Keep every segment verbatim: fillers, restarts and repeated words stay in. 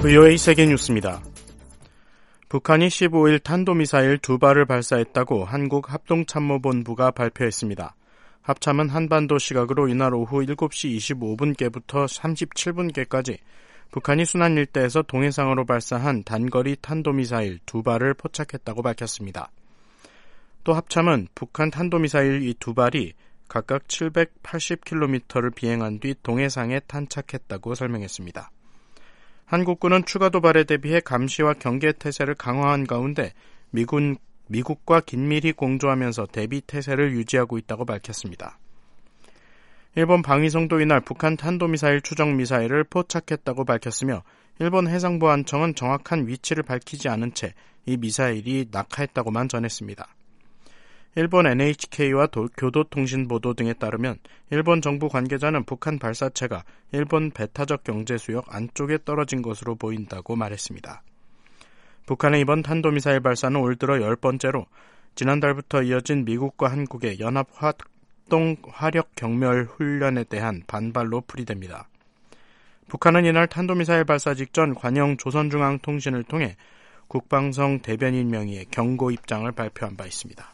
브이오에이 세계뉴스입니다. 북한이 십오일 탄도미사일 두 발을 발사했다고 한국합동참모본부가 발표했습니다. 합참은 한반도 시각으로 이날 오후 일곱시 이십오분께부터 삼십칠분께까지 북한이 순안 일대에서 동해상으로 발사한 단거리 탄도미사일 두 발을 포착했다고 밝혔습니다. 또 합참은 북한 탄도미사일 이 두 발이 각각 칠백팔십 킬로미터를 비행한 뒤 동해상에 탄착했다고 설명했습니다. 한국군은 추가 도발에 대비해 감시와 경계 태세를 강화한 가운데 미군, 미국과 긴밀히 공조하면서 대비 태세를 유지하고 있다고 밝혔습니다. 일본 방위성도 이날 북한 탄도미사일 추정 미사일을 포착했다고 밝혔으며 일본 해상보안청은 정확한 위치를 밝히지 않은 채 이 미사일이 낙하했다고만 전했습니다. 일본 엔에이치케이와 도, 교도통신 보도 등에 따르면 일본 정부 관계자는 북한 발사체가 일본 배타적 경제수역 안쪽에 떨어진 것으로 보인다고 말했습니다. 북한의 이번 탄도미사일 발사는 올 들어 열 번째로 지난달부터 이어진 미국과 한국의 연합활동 화력 경멸 훈련에 대한 반발로 풀이됩니다. 북한은 이날 탄도미사일 발사 직전 관영 조선중앙통신을 통해 국방성 대변인 명의의 경고 입장을 발표한 바 있습니다.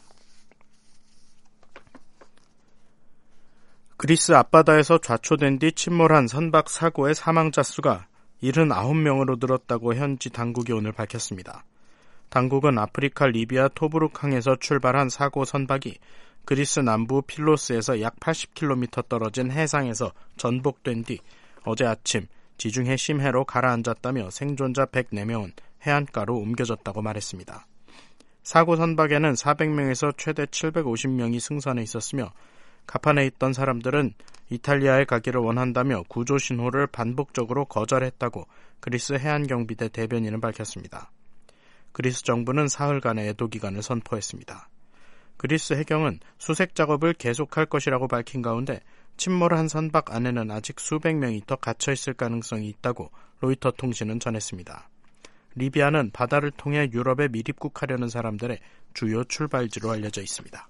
그리스 앞바다에서 좌초된 뒤 침몰한 선박 사고의 사망자 수가 칠십구명으로 늘었다고 현지 당국이 오늘 밝혔습니다. 당국은 아프리카 리비아 토브룩항에서 출발한 사고 선박이 그리스 남부 필로스에서 약 팔십 킬로미터 떨어진 해상에서 전복된 뒤 어제 아침 지중해 심해로 가라앉았다며 생존자 백사명은 해안가로 옮겨졌다고 말했습니다. 사고 선박에는 사백명에서 최대 칠백오십명이 승선해 있었으며 갑판에 있던 사람들은 이탈리아에 가기를 원한다며 구조 신호를 반복적으로 거절했다고 그리스 해안경비대 대변인은 밝혔습니다. 그리스 정부는 사흘간의 애도기간을 선포했습니다. 그리스 해경은 수색 작업을 계속할 것이라고 밝힌 가운데 침몰한 선박 안에는 아직 수백 명이 더 갇혀있을 가능성이 있다고 로이터 통신은 전했습니다. 리비아는 바다를 통해 유럽에 밀입국하려는 사람들의 주요 출발지로 알려져 있습니다.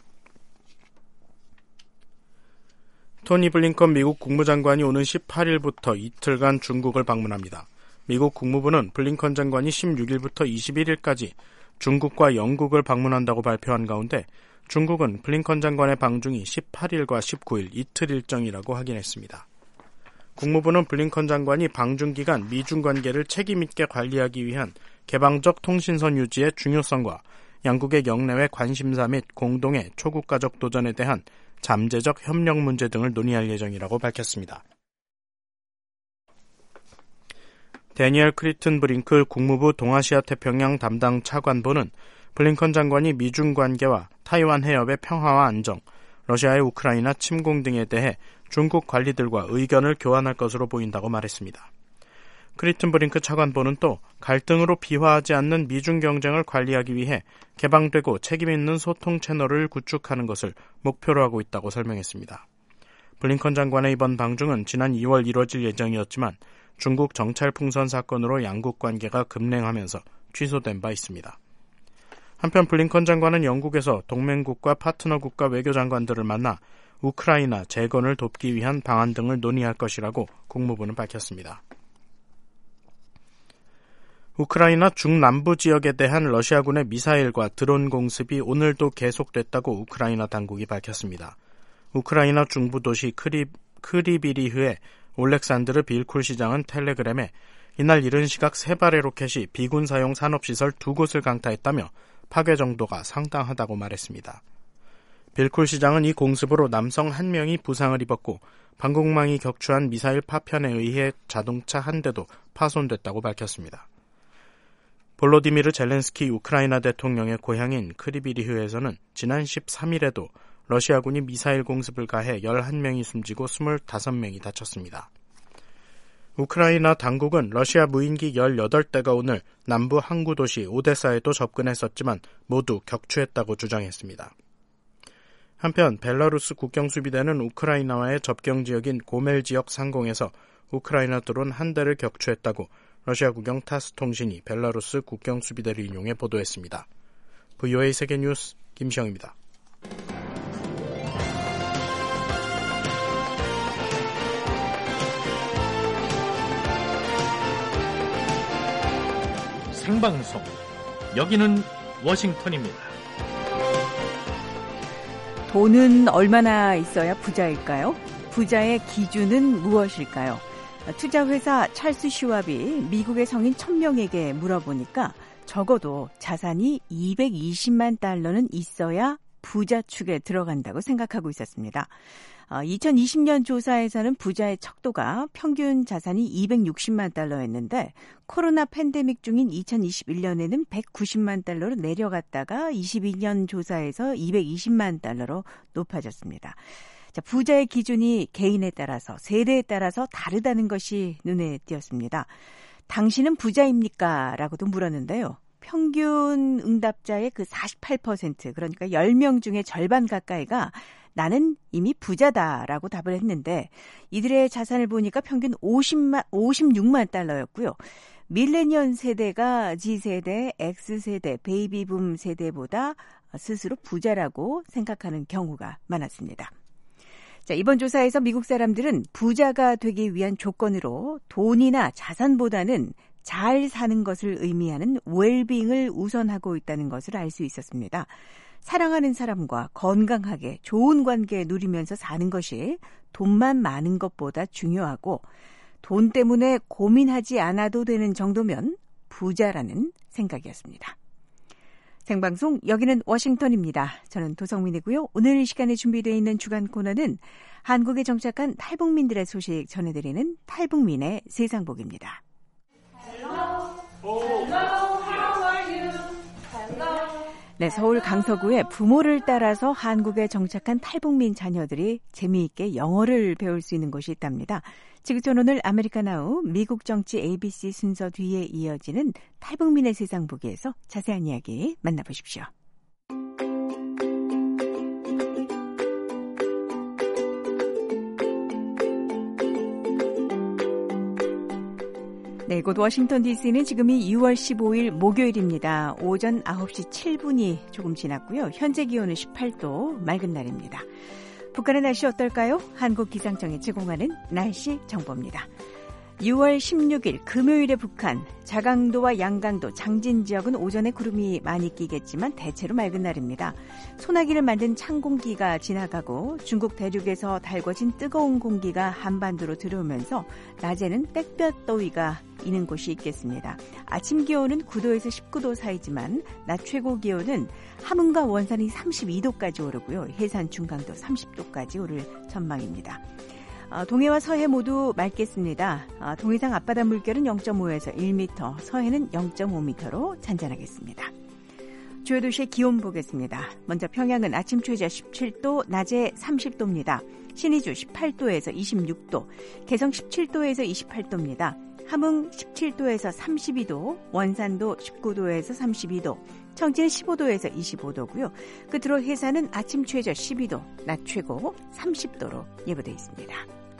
토니 블링컨 미국 국무장관이 오는 십팔일부터 이틀간 중국을 방문합니다. 미국 국무부는 블링컨 장관이 십육일부터 이십일일까지 중국과 영국을 방문한다고 발표한 가운데 중국은 블링컨 장관의 방중이 십팔일과 십구일 이틀 일정이라고 확인했습니다. 국무부는 블링컨 장관이 방중 기간 미중 관계를 책임 있게 관리하기 위한 개방적 통신선 유지의 중요성과 양국의 영내외 관심사 및 공동의 초국가적 도전에 대한 잠재적 협력 문제 등을 논의할 예정이라고 밝혔습니다. 데니엘 크리튼 브링크 국무부 동아시아 태평양 담당 차관보는 블링컨 장관이 미중 관계와 타이완 해협의 평화와 안정, 러시아의 우크라이나 침공 등에 대해 중국 관리들과 의견을 교환할 것으로 보인다고 말했습니다. 크리튼 브링크 차관보는 또 갈등으로 비화하지 않는 미중 경쟁을 관리하기 위해 개방되고 책임있는 소통 채널을 구축하는 것을 목표로 하고 있다고 설명했습니다. 블링컨 장관의 이번 방중은 지난 이월 이뤄질 예정이었지만 중국 정찰 풍선 사건으로 양국 관계가 급냉하면서 취소된 바 있습니다. 한편 블링컨 장관은 영국에서 동맹국과 파트너국가 외교장관들을 만나 우크라이나 재건을 돕기 위한 방안 등을 논의할 것이라고 국무부는 밝혔습니다. 우크라이나 중남부 지역에 대한 러시아군의 미사일과 드론 공습이 오늘도 계속됐다고 우크라이나 당국이 밝혔습니다. 우크라이나 중부 도시 크리, 크리비리흐의 올렉산드르 빌쿨 시장은 텔레그램에 이날 이른 시각 세 발의 로켓이 비군 사용 산업시설 두 곳을 강타했다며 파괴 정도가 상당하다고 말했습니다. 빌쿨 시장은 이 공습으로 남성 한 명이 부상을 입었고 방공망이 격추한 미사일 파편에 의해 자동차 한 대도 파손됐다고 밝혔습니다. 볼로디미르 젤렌스키 우크라이나 대통령의 고향인 크리비리흐에서는 지난 십삼일에도 러시아군이 미사일 공습을 가해 열한 명이 숨지고 스물다섯 명이 다쳤습니다. 우크라이나 당국은 러시아 무인기 열여덟 대가 오늘 남부 항구 도시 오데사에도 접근했었지만 모두 격추했다고 주장했습니다. 한편 벨라루스 국경수비대는 우크라이나와의 접경지역인 고멜 지역 상공에서 우크라이나 드론 한 대를 격추했다고 러시아 국영 타스 통신이 벨라루스 국경수비대를 인용해 보도했습니다. 브이오에이 세계뉴스 김시영입니다. 생방송. 여기는 워싱턴입니다. 돈은 얼마나 있어야 부자일까요? 부자의 기준은 무엇일까요? 투자회사 찰스 슈왑이 미국의 성인 천 명에게 물어보니까 적어도 자산이 이백이십만 달러는 있어야 부자 축에 들어간다고 생각하고 있었습니다. 이천이십 년 조사에서는 부자의 척도가 평균 자산이 이백육십만 달러였는데 코로나 팬데믹 중인 이천이십일 년에는 백구십만 달러로 내려갔다가 이십이 년 조사에서 이백이십만 달러로 높아졌습니다. 자, 부자의 기준이 개인에 따라서 세대에 따라서 다르다는 것이 눈에 띄었습니다. 당신은 부자입니까? 라고도 물었는데요. 평균 응답자의 그 사십팔 퍼센트, 그러니까 열 명 중에 절반 가까이가 나는 이미 부자다라고 답을 했는데 이들의 자산을 보니까 평균 오십만, 오십육만 달러였고요. 밀레니얼 세대가 G세대, X세대, 베이비붐 세대보다 스스로 부자라고 생각하는 경우가 많았습니다. 자, 이번 조사에서 미국 사람들은 부자가 되기 위한 조건으로 돈이나 자산보다는 잘 사는 것을 의미하는 웰빙을 우선하고 있다는 것을 알 수 있었습니다. 사랑하는 사람과 건강하게 좋은 관계 누리면서 사는 것이 돈만 많은 것보다 중요하고 돈 때문에 고민하지 않아도 되는 정도면 부자라는 생각이었습니다. 생방송 여기는 워싱턴입니다. 저는 도성민이고요. 오늘 이 시간에 준비되어 있는 주간 코너는 한국에 정착한 탈북민들의 소식 전해드리는 탈북민의 세상복입니다. 네, 서울 강서구에 부모를 따라서 한국에 정착한 탈북민 자녀들이 재미있게 영어를 배울 수 있는 곳이 있답니다. 지구촌 오늘 아메리카나우 미국 정치 에이비씨 순서 뒤에 이어지는 탈북민의 세상 보기에서 자세한 이야기 만나보십시오. 네, 이곳 워싱턴 디씨는 지금이 유월 십오일 목요일입니다. 오전 아홉 시 칠 분이 조금 지났고요. 현재 기온은 십팔 도, 맑은 날입니다. 북한의 날씨 어떨까요? 한국기상청이 제공하는 날씨 정보입니다. 유월 십육일 금요일에 북한, 자강도와 양강도, 장진 지역은 오전에 구름이 많이 끼겠지만 대체로 맑은 날입니다. 소나기를 만든 찬 공기가 지나가고 중국 대륙에서 달궈진 뜨거운 공기가 한반도로 들어오면서 낮에는 땡볕 더위가 이는 곳이 있겠습니다. 아침 기온은 구 도에서 십구 도 사이지만 낮 최고 기온은 함흥과 원산이 삼십이 도까지 오르고요. 해산 중강도 삼십 도까지 오를 전망입니다. 동해와 서해 모두 맑겠습니다. 동해상 앞바다 물결은 영 점 오에서 일 미터, 서해는 영 점 오 미터로 잔잔하겠습니다. 주요 도시의 기온 보겠습니다. 먼저 평양은 아침 최저 십칠 도, 낮에 삼십 도입니다. 신의주 십팔 도에서 이십육 도, 개성 십칠 도에서 이십팔 도입니다. 함흥 십칠 도에서 삼십이 도, 원산도 십구 도에서 삼십이 도, 청진은 십오 도에서 이십오 도고요. 끝으로 해산은 아침 최저 십이 도, 낮 최고 삼십 도로 예보되어 있습니다.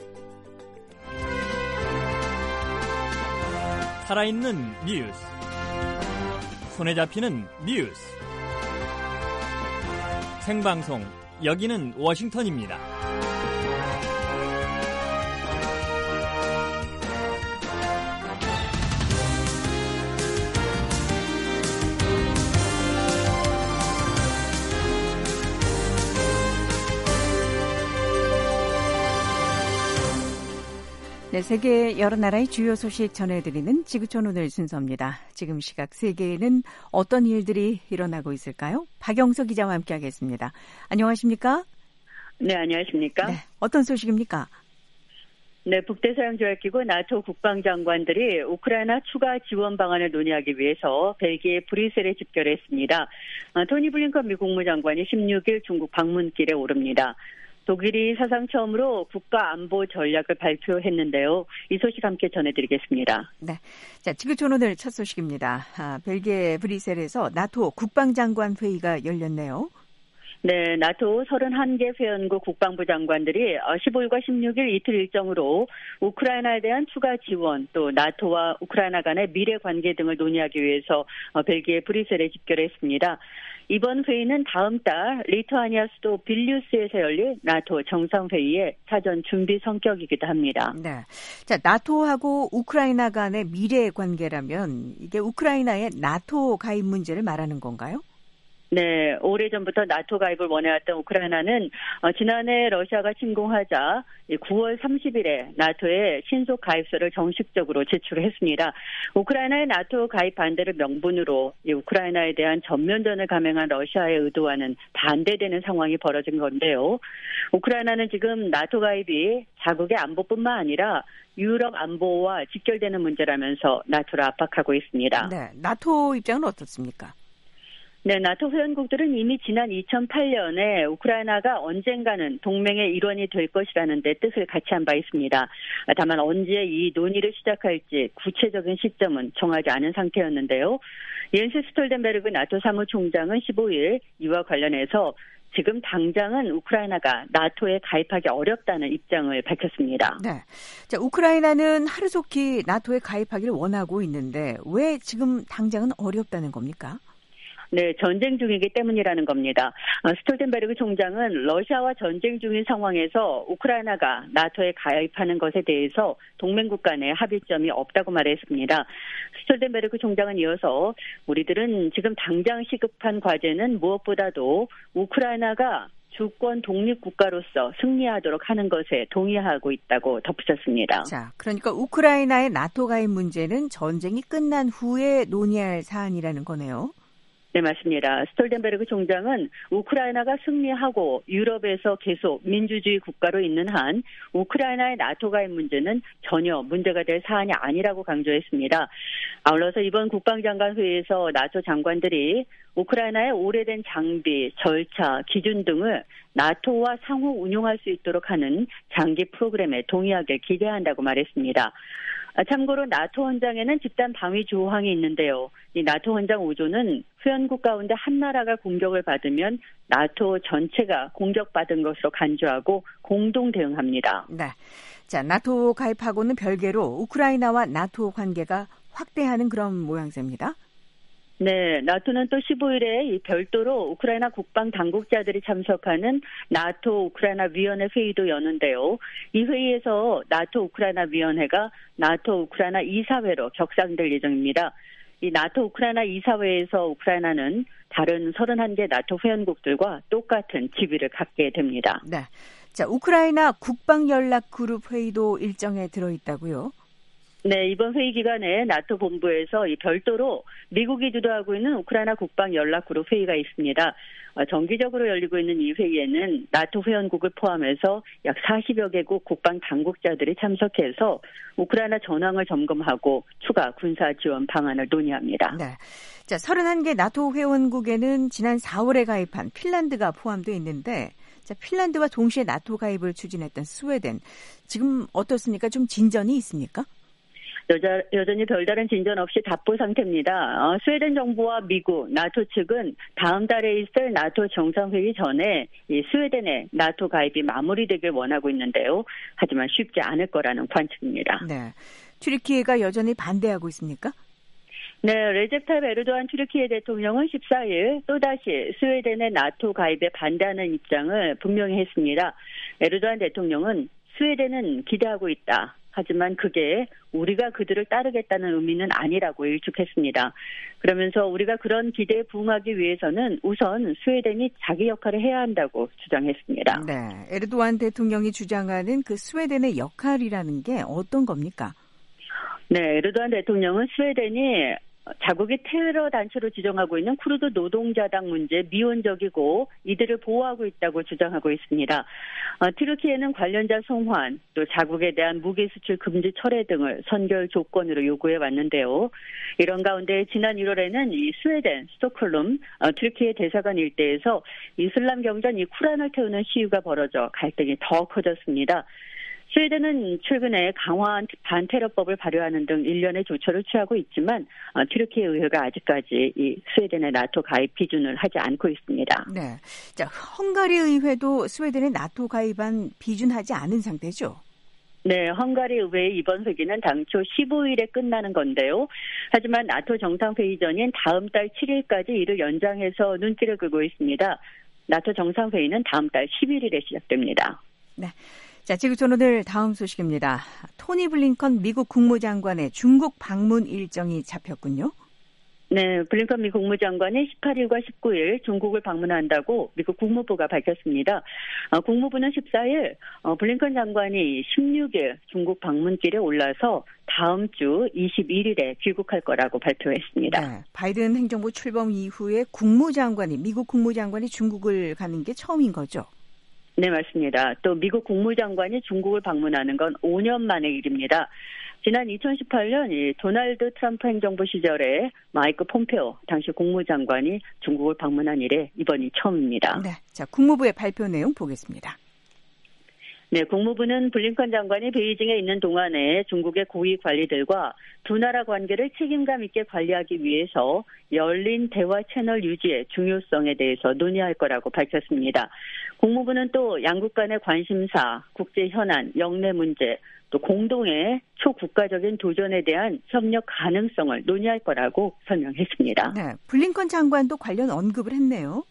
살아있는 뉴스, 손에 잡히는 뉴스, 생방송 여기는 워싱턴입니다. 네, 세계 여러 나라의 주요 소식 전해드리는 지구촌 오늘 순서입니다. 지금 시각 세계에는 어떤 일들이 일어나고 있을까요? 박영서 기자와 함께하겠습니다. 안녕하십니까? 네, 안녕하십니까? 네, 어떤 소식입니까? 네, 북대서양조약기구 나토 국방장관들이 우크라이나 추가 지원 방안을 논의하기 위해서 벨기에 브뤼셀에 집결했습니다. 토니 블링컨 미 국무장관이 십육일 중국 방문길에 오릅니다. 독일이 사상 처음으로 국가안보 전략을 발표했는데요. 이 소식 함께 전해드리겠습니다. 네, 자 지구촌 오늘 첫 소식입니다. 아, 벨기에 브뤼셀에서 나토 국방장관 회의가 열렸네요. 네, 나토 서른한 개 회원국 국방부 장관들이 십오일과 십육일 이틀 일정으로 우크라이나에 대한 추가 지원, 또 나토와 우크라이나 간의 미래 관계 등을 논의하기 위해서 벨기에 브뤼셀에 집결했습니다. 이번 회의는 다음 달 리투아니아 수도 빌뉴스에서 열릴 나토 정상회의의 사전 준비 성격이기도 합니다. 네, 자 나토하고 우크라이나 간의 미래 관계라면 이게 우크라이나의 나토 가입 문제를 말하는 건가요? 네, 오래전부터 나토 가입을 원해왔던 우크라이나는 어, 지난해 러시아가 침공하자 구월 삼십일에 나토에 신속 가입서를 정식적으로 제출했습니다. 우크라이나의 나토 가입 반대를 명분으로 이 우크라이나에 대한 전면전을 감행한 러시아의 의도와는 반대되는 상황이 벌어진 건데요. 우크라이나는 지금 나토 가입이 자국의 안보뿐만 아니라 유럽 안보와 직결되는 문제라면서 나토를 압박하고 있습니다. 네, 나토 입장은 어떻습니까? 네, 나토 회원국들은 이미 지난 이천팔년에 우크라이나가 언젠가는 동맹의 일원이 될 것이라는 데 뜻을 같이 한 바 있습니다. 다만 언제 이 논의를 시작할지 구체적인 시점은 정하지 않은 상태였는데요. 옌스 스톨텐베르그 나토 사무총장은 십오일 이와 관련해서 지금 당장은 우크라이나가 나토에 가입하기 어렵다는 입장을 밝혔습니다. 네, 자 우크라이나는 하루속히 나토에 가입하기를 원하고 있는데 왜 지금 당장은 어렵다는 겁니까? 네, 전쟁 중이기 때문이라는 겁니다. 스톨텐베르그 총장은 러시아와 전쟁 중인 상황에서 우크라이나가 나토에 가입하는 것에 대해서 동맹국 간의 합의점이 없다고 말했습니다. 스톨텐베르그 총장은 이어서 우리들은 지금 당장 시급한 과제는 무엇보다도 우크라이나가 주권 독립국가로서 승리하도록 하는 것에 동의하고 있다고 덧붙였습니다. 자, 그러니까 우크라이나의 나토 가입 문제는 전쟁이 끝난 후에 논의할 사안이라는 거네요. 네, 맞습니다. 스톨텐베르그 총장은 우크라이나가 승리하고 유럽에서 계속 민주주의 국가로 있는 한 우크라이나의 나토 가입 문제는 전혀 문제가 될 사안이 아니라고 강조했습니다. 아울러서 이번 국방장관 회의에서 나토 장관들이 우크라이나의 오래된 장비, 절차, 기준 등을 나토와 상호 운용할 수 있도록 하는 장기 프로그램에 동의하길 기대한다고 말했습니다. 참고로 나토 헌장에는 집단 방위 조항이 있는데요. 이 나토 헌장 오 조는 회원국 가운데 한 나라가 공격을 받으면 나토 전체가 공격받은 것으로 간주하고 공동 대응합니다. 네, 자 나토 가입하고는 별개로 우크라이나와 나토 관계가 확대하는 그런 모양새입니다. 네, 나토는 또 십오일에 이 별도로 우크라이나 국방 당국자들이 참석하는 나토 우크라이나 위원회 회의도 여는데요. 이 회의에서 나토 우크라이나 위원회가 나토 우크라이나 이사회로 격상될 예정입니다. 이 나토 우크라이나 이사회에서 우크라이나는 다른 서른한 개 나토 회원국들과 똑같은 지위를 갖게 됩니다. 네, 자 우크라이나 국방연락그룹 회의도 일정에 들어있다고요? 네, 이번 회의 기간에 나토 본부에서 이 별도로 미국이 주도하고 있는 우크라이나 국방연락그룹 회의가 있습니다. 정기적으로 열리고 있는 이 회의에는 나토 회원국을 포함해서 약 사십여 개국 국방 당국자들이 참석해서 우크라이나 전황을 점검하고 추가 군사 지원 방안을 논의합니다. 네, 자 서른한 개 나토 회원국에는 지난 사월에 가입한 핀란드가 포함되어 있는데 자 핀란드와 동시에 나토 가입을 추진했던 스웨덴 지금 어떻습니까? 좀 진전이 있습니까? 여자, 여전히 별다른 진전 없이 답보 상태입니다. 어, 스웨덴 정부와 미국, 나토 측은 다음 달에 있을 나토 정상회의 전에 이 스웨덴의 나토 가입이 마무리되길 원하고 있는데요. 하지만 쉽지 않을 거라는 관측입니다. 네, 튀르키예가 여전히 반대하고 있습니까? 네, 레제프 타입 에르도안 튀르키예 대통령은 십사일 또다시 스웨덴의 나토 가입에 반대하는 입장을 분명히 했습니다. 에르도안 대통령은 스웨덴은 기대하고 있다. 하지만 그게 우리가 그들을 따르겠다는 의미는 아니라고 일축했습니다. 그러면서 우리가 그런 기대에 부응하기 위해서는 우선 스웨덴이 자기 역할을 해야 한다고 주장했습니다. 네, 에르도안 대통령이 주장하는 그 스웨덴의 역할이라는 게 어떤 겁니까? 네, 에르도안 대통령은 스웨덴이 자국이 테러 단체로 지정하고 있는 쿠르드 노동자당 문제 미온적이고 이들을 보호하고 있다고 주장하고 있습니다. 어, 튀르키예는 관련자 송환, 또 자국에 대한 무기 수출 금지 철회 등을 선결 조건으로 요구해 왔는데요. 이런 가운데 지난 일월에는 이 스웨덴 스톡홀름 어, 튀르키예 대사관 일대에서 이슬람 경전 이 쿠란을 태우는 시위가 벌어져 갈등이 더 커졌습니다. 스웨덴은 최근에 강화한 반테러법을 발효하는 등 일련의 조처를 취하고 있지만 어, 튀르키예 의회가 아직까지 이 스웨덴의 나토 가입 비준을 하지 않고 있습니다. 네, 자 헝가리 의회도 스웨덴의 나토 가입안 비준하지 않은 상태죠. 네, 헝가리 의회의 이번 회기는 당초 십오 일에 끝나는 건데요. 하지만 나토 정상회의 전인 다음 달 칠 일까지 이를 연장해서 눈길을 끌고 있습니다. 나토 정상회의는 다음 달 십일 일에 시작됩니다. 네. 자, 지구촌 오늘 다음 소식입니다. 토니 블링컨 미국 국무장관의 중국 방문 일정이 잡혔군요. 네, 블링컨 미 국무장관이 십팔 일과 십구 일 중국을 방문한다고 미국 국무부가 밝혔습니다. 어, 국무부는 십사 일 어, 블링컨 장관이 십육 일 중국 방문길에 올라서 다음 주 이십일 일에 귀국할 거라고 발표했습니다. 네, 바이든 행정부 출범 이후에 국무장관이 미국 국무장관이 중국을 가는 게 처음인 거죠? 네, 맞습니다. 또 미국 국무장관이 중국을 방문하는 건 오 년 만의 일입니다. 지난 이천십팔 년 이 도널드 트럼프 행정부 시절에 마이크 폼페오 당시 국무장관이 중국을 방문한 이래 이번이 처음입니다. 네, 자 국무부의 발표 내용 보겠습니다. 네, 국무부는 블링컨 장관이 베이징에 있는 동안에 중국의 고위 관리들과 두 나라 관계를 책임감 있게 관리하기 위해서 열린 대화 채널 유지의 중요성에 대해서 논의할 거라고 밝혔습니다. 국무부는 또 양국 간의 관심사, 국제 현안, 영내 문제, 또 공동의 초국가적인 도전에 대한 협력 가능성을 논의할 거라고 설명했습니다. 네, 블링컨 장관도 관련 언급을 했네요.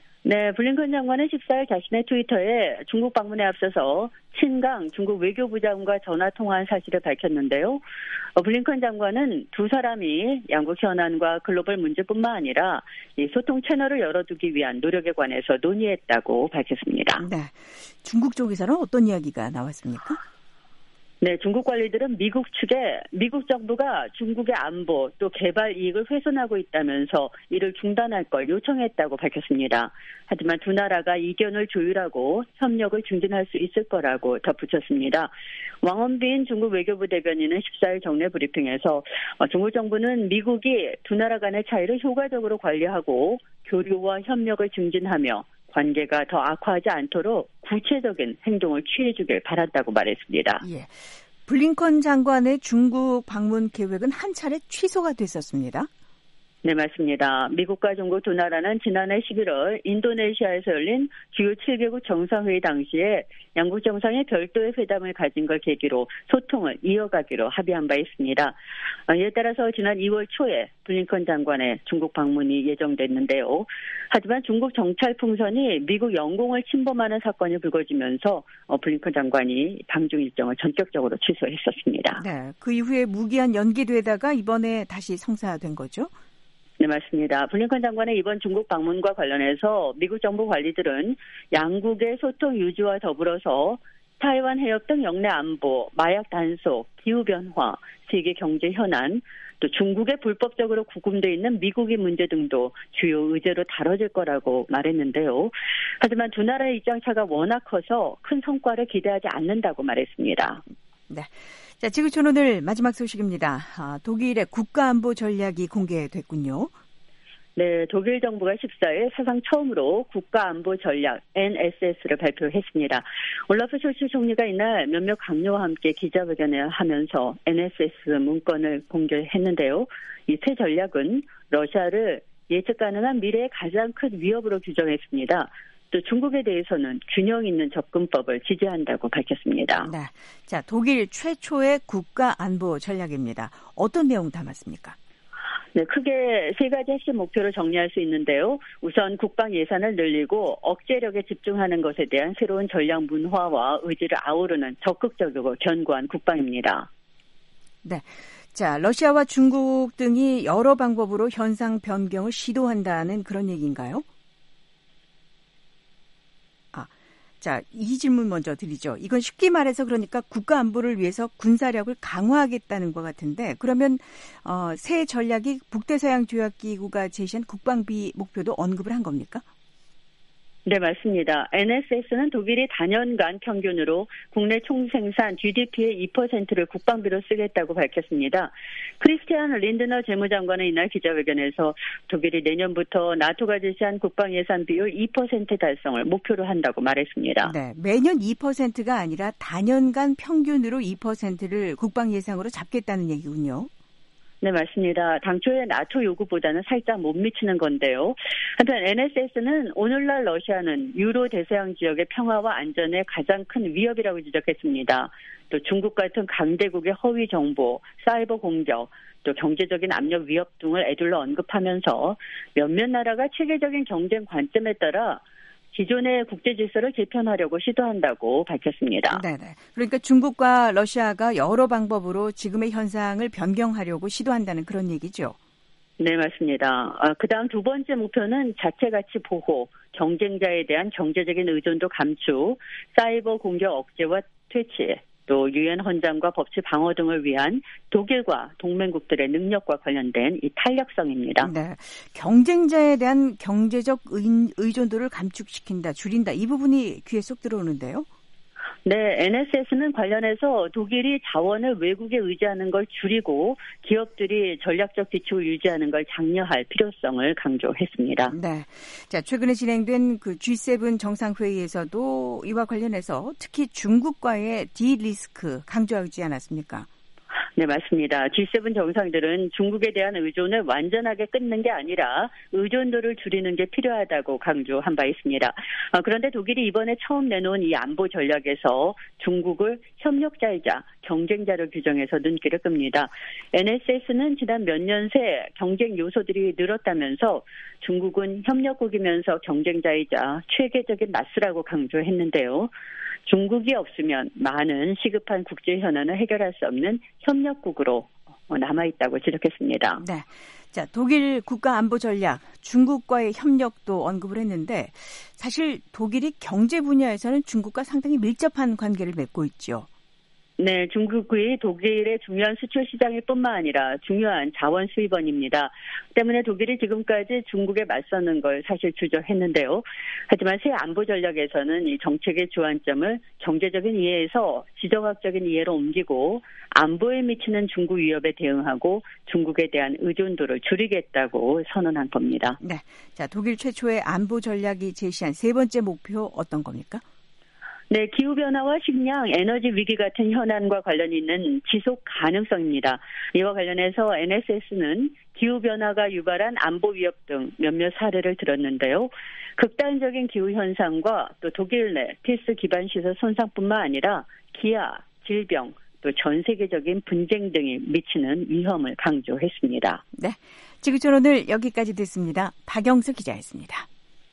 네, 블링컨 장관은 십사 일 자신의 트위터에 중국 방문에 앞서서 친강 중국 외교부장과 전화 통화한 사실을 밝혔는데요. 어, 블링컨 장관은 두 사람이 양국 현안과 글로벌 문제뿐만 아니라 이 소통 채널을 열어두기 위한 노력에 관해서 논의했다고 밝혔습니다. 네, 중국 쪽에서는 어떤 이야기가 나왔습니까? 네, 중국 관리들은 미국 측에 미국 정부가 중국의 안보 또 개발 이익을 훼손하고 있다면서 이를 중단할 걸 요청했다고 밝혔습니다. 하지만 두 나라가 이견을 조율하고 협력을 증진할 수 있을 거라고 덧붙였습니다. 왕원빈 중국 외교부 대변인은 십사 일 정례 브리핑에서 중국 정부는 미국이 두 나라 간의 차이를 효과적으로 관리하고 교류와 협력을 증진하며 관계가 더 악화하지 않도록 구체적인 행동을 취해주길 바란다고 말했습니다. 예, 블링컨 장관의 중국 방문 계획은 한 차례 취소가 됐었습니다. 네, 맞습니다. 미국과 중국 두 나라는 지난해 십일월 인도네시아에서 열린 주요 칠 개국 정상회의 당시에 양국 정상이 별도의 회담을 가진 걸 계기로 소통을 이어가기로 합의한 바 있습니다. 이에 따라서 지난 이월 초에 블링컨 장관의 중국 방문이 예정됐는데요. 하지만 중국 정찰 풍선이 미국 영공을 침범하는 사건이 불거지면서 블링컨 장관이 방중 일정을 전격적으로 취소했었습니다. 네, 그 이후에 무기한 연기되다가 이번에 다시 성사된 거죠? 네, 맞습니다. 블링컨 장관의 이번 중국 방문과 관련해서 미국 정부 관리들은 양국의 소통 유지와 더불어서 타이완 해협 등 영내 안보, 마약 단속, 기후변화, 세계 경제 현안, 또 중국에 불법적으로 구금돼 있는 미국의 문제 등도 주요 의제로 다뤄질 거라고 말했는데요. 하지만 두 나라의 입장차가 워낙 커서 큰 성과를 기대하지 않는다고 말했습니다. 네. 자, 지구촌 오늘 마지막 소식입니다. 아, 독일의 국가안보 전략이 공개됐군요. 네, 독일 정부가 십사 일 사상 처음으로 국가안보 전략 엔 에스 에스를 발표했습니다. 올라프 숄츠 총리가 이날 몇몇 강요와 함께 기자회견을 하면서 엔 에스 에스 문건을 공개했는데요. 이 새 전략은 러시아를 예측 가능한 미래의 가장 큰 위협으로 규정했습니다. 또 중국에 대해서는 균형 있는 접근법을 지지한다고 밝혔습니다. 네, 자 독일 최초의 국가 안보 전략입니다. 어떤 내용 담았습니까? 네, 크게 세 가지 핵심 목표를 정리할 수 있는데요. 우선 국방 예산을 늘리고 억제력에 집중하는 것에 대한 새로운 전략 문화와 의지를 아우르는 적극적이고 견고한 국방입니다. 네. 자, 러시아와 중국 등이 여러 방법으로 현상 변경을 시도한다는 그런 얘기인가요? 자, 이 질문 먼저 드리죠. 이건 쉽게 말해서 그러니까 국가 안보를 위해서 군사력을 강화하겠다는 것 같은데 그러면 어, 새 전략이 북대서양 조약기구가 제시한 국방비 목표도 언급을 한 겁니까? 네, 맞습니다. 엔에스에스는 독일이 단연간 평균으로 국내 총생산 지디피의 이 퍼센트를 국방비로 쓰겠다고 밝혔습니다. 크리스티안 린드너 재무장관은 이날 기자회견에서 독일이 내년부터 나토가 제시한 국방 예산 비율 이 퍼센트 달성을 목표로 한다고 말했습니다. 네, 매년 이 퍼센트가 아니라 단연간 평균으로 이 퍼센트를 국방 예상으로 잡겠다는 얘기군요. 네, 맞습니다. 당초에 나토 요구보다는 살짝 못 미치는 건데요. 한편 엔에스에스는 오늘날 러시아는 유로 대서양 지역의 평화와 안전에 가장 큰 위협이라고 지적했습니다. 또 중국 같은 강대국의 허위 정보, 사이버 공격, 또 경제적인 압력 위협 등을 에둘러 언급하면서 몇몇 나라가 체계적인 경쟁 관점에 따라 기존의 국제 질서를 개편하려고 시도한다고 밝혔습니다. 네네. 그러니까 중국과 러시아가 여러 방법으로 지금의 현상을 변경하려고 시도한다는 그런 얘기죠. 네, 맞습니다. 아, 그다음 두 번째 목표는 자체 가치 보호, 경쟁자에 대한 경제적인 의존도 감축, 사이버 공격 억제와 퇴치, 또 유엔 헌장과 법치 방어 등을 위한 독일과 동맹국들의 능력과 관련된 이 탄력성입니다. 네, 경쟁자에 대한 경제적 의, 의존도를 감축시킨다, 줄인다. 이 부분이 귀에 쏙 들어오는데요. 네, 엔에스에스는 관련해서 독일이 자원을 외국에 의지하는 걸 줄이고 기업들이 전략적 지출을 유지하는 걸 장려할 필요성을 강조했습니다. 네, 자 최근에 진행된 그 지 세븐 정상회의에서도 이와 관련해서 특히 중국과의 디리스크 강조하지 않았습니까? 네, 맞습니다. 지 세븐 정상들은 중국에 대한 의존을 완전하게 끊는 게 아니라 의존도를 줄이는 게 필요하다고 강조한 바 있습니다. 그런데 독일이 이번에 처음 내놓은 이 안보 전략에서 중국을 협력자이자 경쟁자로 규정해서 눈길을 끕니다. 엔에스에스는 지난 몇 년 새 경쟁 요소들이 늘었다면서 중국은 협력국이면서 경쟁자이자 체계적인 나스라고 강조했는데요. 중국이 없으면 많은 시급한 국제 현안을 해결할 수 없는 협력국으로 남아있다고 지적했습니다. 네, 자 독일 국가안보 전략, 중국과의 협력도 언급을 했는데 사실 독일이 경제 분야에서는 중국과 상당히 밀접한 관계를 맺고 있죠. 네, 중국이 독일의 중요한 수출 시장일 뿐만 아니라 중요한 자원 수입원입니다. 때문에 독일이 지금까지 중국에 맞서는 걸 사실 주저했는데요. 하지만 새 안보 전략에서는 이 정책의 주안점을 경제적인 이해에서 지정학적인 이해로 옮기고 안보에 미치는 중국 위협에 대응하고 중국에 대한 의존도를 줄이겠다고 선언한 겁니다. 네, 자 독일 최초의 안보 전략이 제시한 세 번째 목표 어떤 겁니까? 네, 기후변화와 식량, 에너지 위기 같은 현안과 관련이 있는 지속 가능성입니다. 이와 관련해서 엔에스에스는 기후변화가 유발한 안보 위협 등 몇몇 사례를 들었는데요. 극단적인 기후현상과 또 독일 내 필수 기반 시설 손상뿐만 아니라 기아, 질병, 또 전 세계적인 분쟁 등이 미치는 위험을 강조했습니다. 네, 지구촌 오늘 여기까지 듣습니다. 박영수 기자였습니다.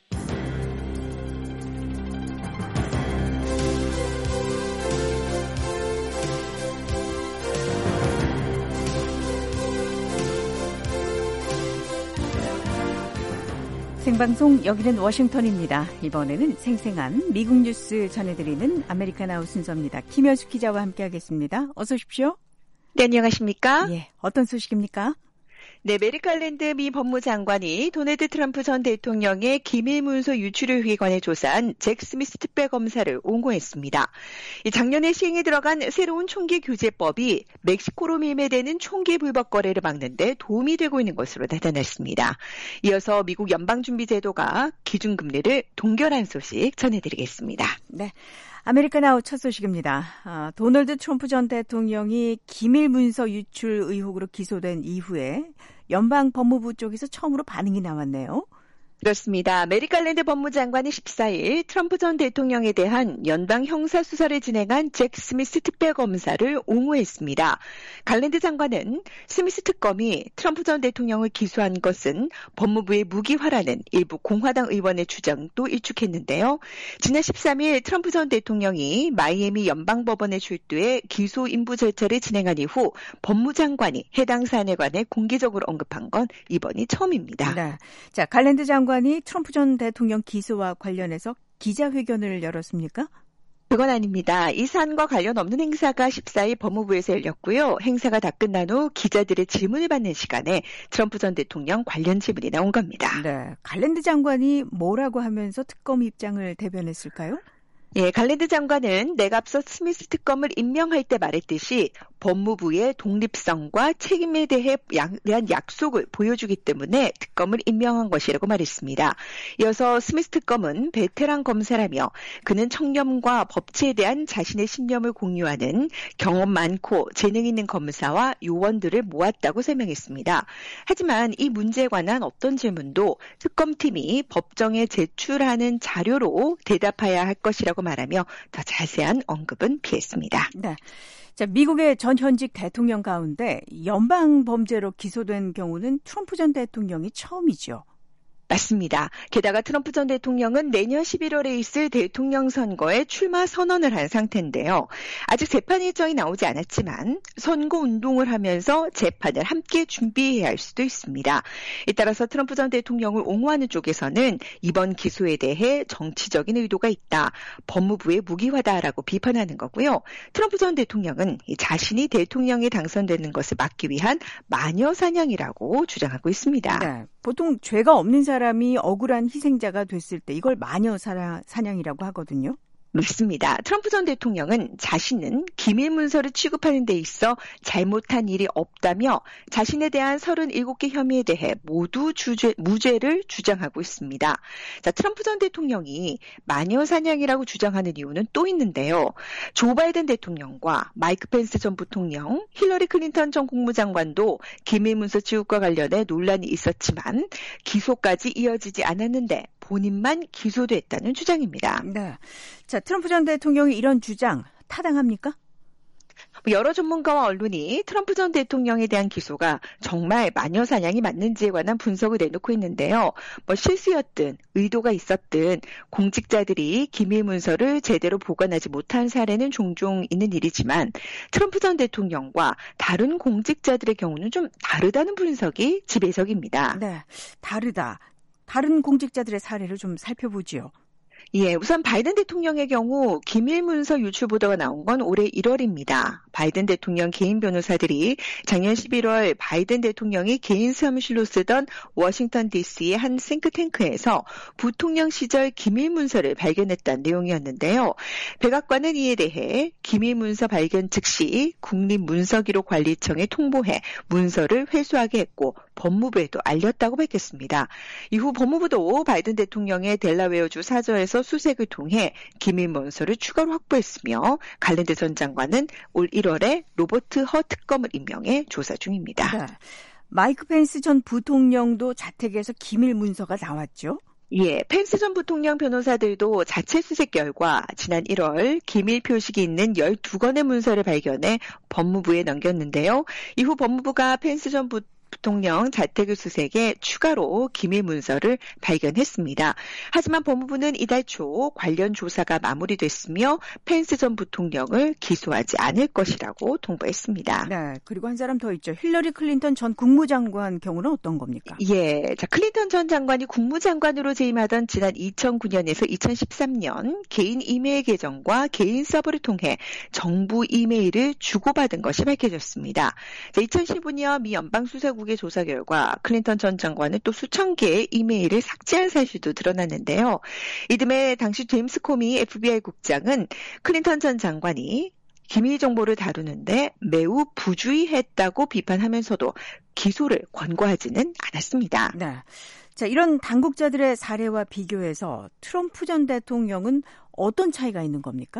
생방송 여기는 워싱턴입니다. 이번에는 생생한 미국 뉴스 전해드리는 아메리카나우 순서입니다. 김현숙 기자와 함께하겠습니다. 어서 오십시오. 네, 안녕하십니까? 예, 어떤 소식입니까? 네, 메릭 갈랜드 미 법무장관이 도널드 트럼프 전 대통령의 기밀 문서 유출을 관해 조사한 잭 스미스 특별검사를 옹호했습니다. 작년에 시행에 들어간 새로운 총기 규제법이 멕시코로 밀매되는 총기 불법 거래를 막는 데 도움이 되고 있는 것으로 나타났습니다. 이어서 미국 연방준비제도가 기준금리를 동결한 소식 전해드리겠습니다. 네. 아메리카나우 첫 소식입니다. 아, 도널드 트럼프 전 대통령이 기밀 문서 유출 의혹으로 기소된 이후에 연방 법무부 쪽에서 처음으로 반응이 나왔네요. 그렇습니다. 메릭 갈랜드 법무장관이 십사일 트럼프 전 대통령에 대한 연방 형사 수사를 진행한 잭 스미스 특별검사를 옹호했습니다. 갈랜드 장관은 스미스 특검이 트럼프 전 대통령을 기소한 것은 법무부의 무기화라는 일부 공화당 의원의 주장도 일축했는데요. 지난 십삼일 트럼프 전 대통령이 마이애미 연방법원에 출두해 기소 인부 절차를 진행한 이후 법무장관이 해당 사안에 관해 공개적으로 언급한 건 이번이 처음입니다. 네. 자, 갈랜드 장관 장관이 트럼프 전 대통령 기소와 관련해서 기자회견을 열었습니까? 그건 아닙니다. 이 사안과 관련 없는 행사가 십사일 법무부에서 열렸고요. 행사가 다 끝난 후 기자들의 질문을 받는 시간에 트럼프 전 대통령 관련 질문이 나온 겁니다. 네, 갈랜드 장관이 뭐라고 하면서 특검 입장을 대변했을까요? 예, 갈랜드 장관은 내가 앞서 스미스 특검을 임명할 때 말했듯이 법무부의 독립성과 책임에 대해 양, 대한 약속을 보여주기 때문에 특검을 임명한 것이라고 말했습니다. 이어서 스미스 특검은 베테랑 검사라며 그는 청렴과 법치에 대한 자신의 신념을 공유하는 경험 많고 재능 있는 검사와 요원들을 모았다고 설명했습니다. 하지만 이 문제에 관한 어떤 질문도 특검팀이 법정에 제출하는 자료로 대답해야 할 것이라고 말하며 더 자세한 언급은 피했습니다. 네. 자, 미국의 전 현직 대통령 가운데 연방 범죄로 기소된 경우는 트럼프 전 대통령이 처음이죠. 맞습니다. 게다가 트럼프 전 대통령은 내년 십일월에 있을 대통령 선거에 출마 선언을 한 상태인데요. 아직 재판 일정이 나오지 않았지만 선거 운동을 하면서 재판을 함께 준비해야 할 수도 있습니다. 에 따라서 트럼프 전 대통령을 옹호하는 쪽에서는 이번 기소에 대해 정치적인 의도가 있다. 법무부의 무기화다라고 비판하는 거고요. 트럼프 전 대통령은 자신이 대통령에 당선되는 것을 막기 위한 마녀 사냥이라고 주장하고 있습니다. 네. 보통 죄가 없는 사람이 억울한 희생자가 됐을 때 이걸 마녀 사냥이라고 하거든요. 맞습니다. 트럼프 전 대통령은 자신은 기밀 문서를 취급하는 데 있어 잘못한 일이 없다며 자신에 대한 서른일곱 개 혐의에 대해 모두 주죄, 무죄를 주장하고 있습니다. 자, 트럼프 전 대통령이 마녀 사냥이라고 주장하는 이유는 또 있는데요. 조 바이든 대통령과 마이크 펜스 전 부통령, 힐러리 클린턴 전 국무장관도 기밀 문서 취급과 관련해 논란이 있었지만 기소까지 이어지지 않았는데 본인만 기소됐다는 주장입니다. 네. 자, 트럼프 전 대통령의 이런 주장 타당합니까? 여러 전문가와 언론이 트럼프 전 대통령에 대한 기소가 정말 마녀 사냥이 맞는지에 관한 분석을 내놓고 있는데요. 뭐 실수였든 의도가 있었든 공직자들이 기밀 문서를 제대로 보관하지 못한 사례는 종종 있는 일이지만 트럼프 전 대통령과 다른 공직자들의 경우는 좀 다르다는 분석이 지배적입니다. 네, 다르다. 다른 공직자들의 사례를 좀 살펴보지요. 예, 우선 바이든 대통령의 경우 기밀 문서 유출 보도가 나온 건 올해 일월입니다. 바이든 대통령 개인 변호사들이 작년 십일월 바이든 대통령이 개인 사무실로 쓰던 워싱턴 디씨의 한 싱크탱크에서 부통령 시절 기밀 문서를 발견했다는 내용이었는데요. 백악관은 이에 대해 기밀 문서 발견 즉시 국립문서기록관리청에 통보해 문서를 회수하게 했고 법무부에도 알렸다고 밝혔습니다. 이후 법무부도 바이든 대통령의 델라웨어주 사저에서 수색을 통해 기밀 문서를 추가로 확보했으며 갈랜드 전 장관은 올 일월에 로버트 허 특검을 임명해 조사 중입니다. 네. 마이크 펜스 전 부통령도 자택에서 기밀 문서가 나왔죠? 예, 펜스 전 부통령 변호사들도 자체 수색 결과 지난 일월 기밀 표식이 있는 열두 건의 문서를 발견해 법무부에 넘겼는데요. 이후 법무부가 펜스 전 부 부통령 자택을 수색에 추가로 기밀 문서를 발견했습니다. 하지만 법무부는 이달 초 관련 조사가 마무리됐으며 펜스 전 부통령을 기소하지 않을 것이라고 통보했습니다. 네, 그리고 한 사람 더 있죠. 힐러리 클린턴 전 국무장관 경우는 어떤 겁니까? 예, 자 클린턴 전 장관이 국무장관으로 재임하던 지난 이천구 년에서 이천십삼 년 개인 이메일 계정과 개인 서버를 통해 정부 이메일을 주고받은 것이 밝혀졌습니다. 자, 이천십오 년 미 연방수사국의 조사 결과 클린턴 전 장관은 또 수천 개의 이메일을 삭제한 사실도 드러났는데요. 이듬해 당시 제임스 코미 에프비아이 국장은 클린턴 전 장관이 기밀 정보를 다루는데 매우 부주의했다고 비판하면서도 기소를 권고하지는 않았습니다. 네. 자, 이런 당국자들의 사례와 비교해서 트럼프 전 대통령은 어떤 차이가 있는 겁니까?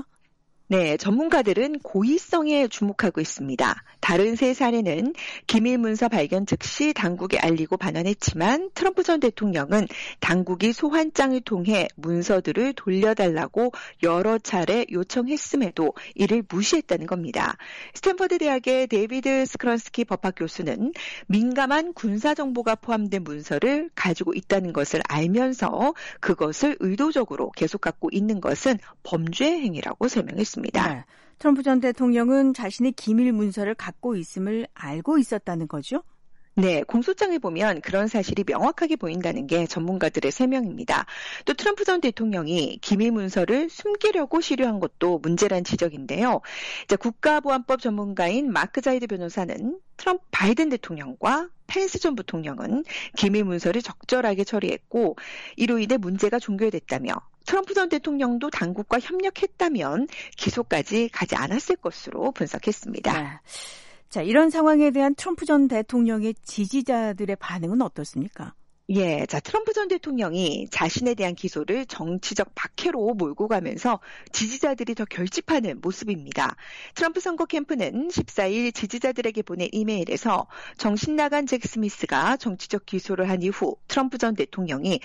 네, 전문가들은 고의성에 주목하고 있습니다. 다른 세 사례는 기밀 문서 발견 즉시 당국에 알리고 반환했지만 트럼프 전 대통령은 당국이 소환장을 통해 문서들을 돌려달라고 여러 차례 요청했음에도 이를 무시했다는 겁니다. 스탠퍼드 대학의 데이비드 스크런스키 법학 교수는 민감한 군사 정보가 포함된 문서를 가지고 있다는 것을 알면서 그것을 의도적으로 계속 갖고 있는 것은 범죄 행위라고 설명했습니다. 네. 트럼프 전 대통령은 자신이 기밀 문서를 갖고 있음을 알고 있었다는 거죠? 네, 공소장에 보면 그런 사실이 명확하게 보인다는 게 전문가들의 설명입니다. 또 트럼프 전 대통령이 기밀 문서를 숨기려고 시도한 것도 문제란 지적인데요. 자, 국가보안법 전문가인 마크 자이드 변호사는 트럼프 바이든 대통령과 펜스 전 부통령은 기밀 문서를 적절하게 처리했고 이로 인해 문제가 종결됐다며 트럼프 전 대통령도 당국과 협력했다면 기소까지 가지 않았을 것으로 분석했습니다. 네. 자, 이런 상황에 대한 트럼프 전 대통령의 지지자들의 반응은 어떻습니까? 예, 자, 트럼프 전 대통령이 자신에 대한 기소를 정치적 박해로 몰고 가면서 지지자들이 더 결집하는 모습입니다. 트럼프 선거 캠프는 십사일 지지자들에게 보낸 이메일에서 정신 나간 잭 스미스가 정치적 기소를 한 이후 트럼프 전 대통령이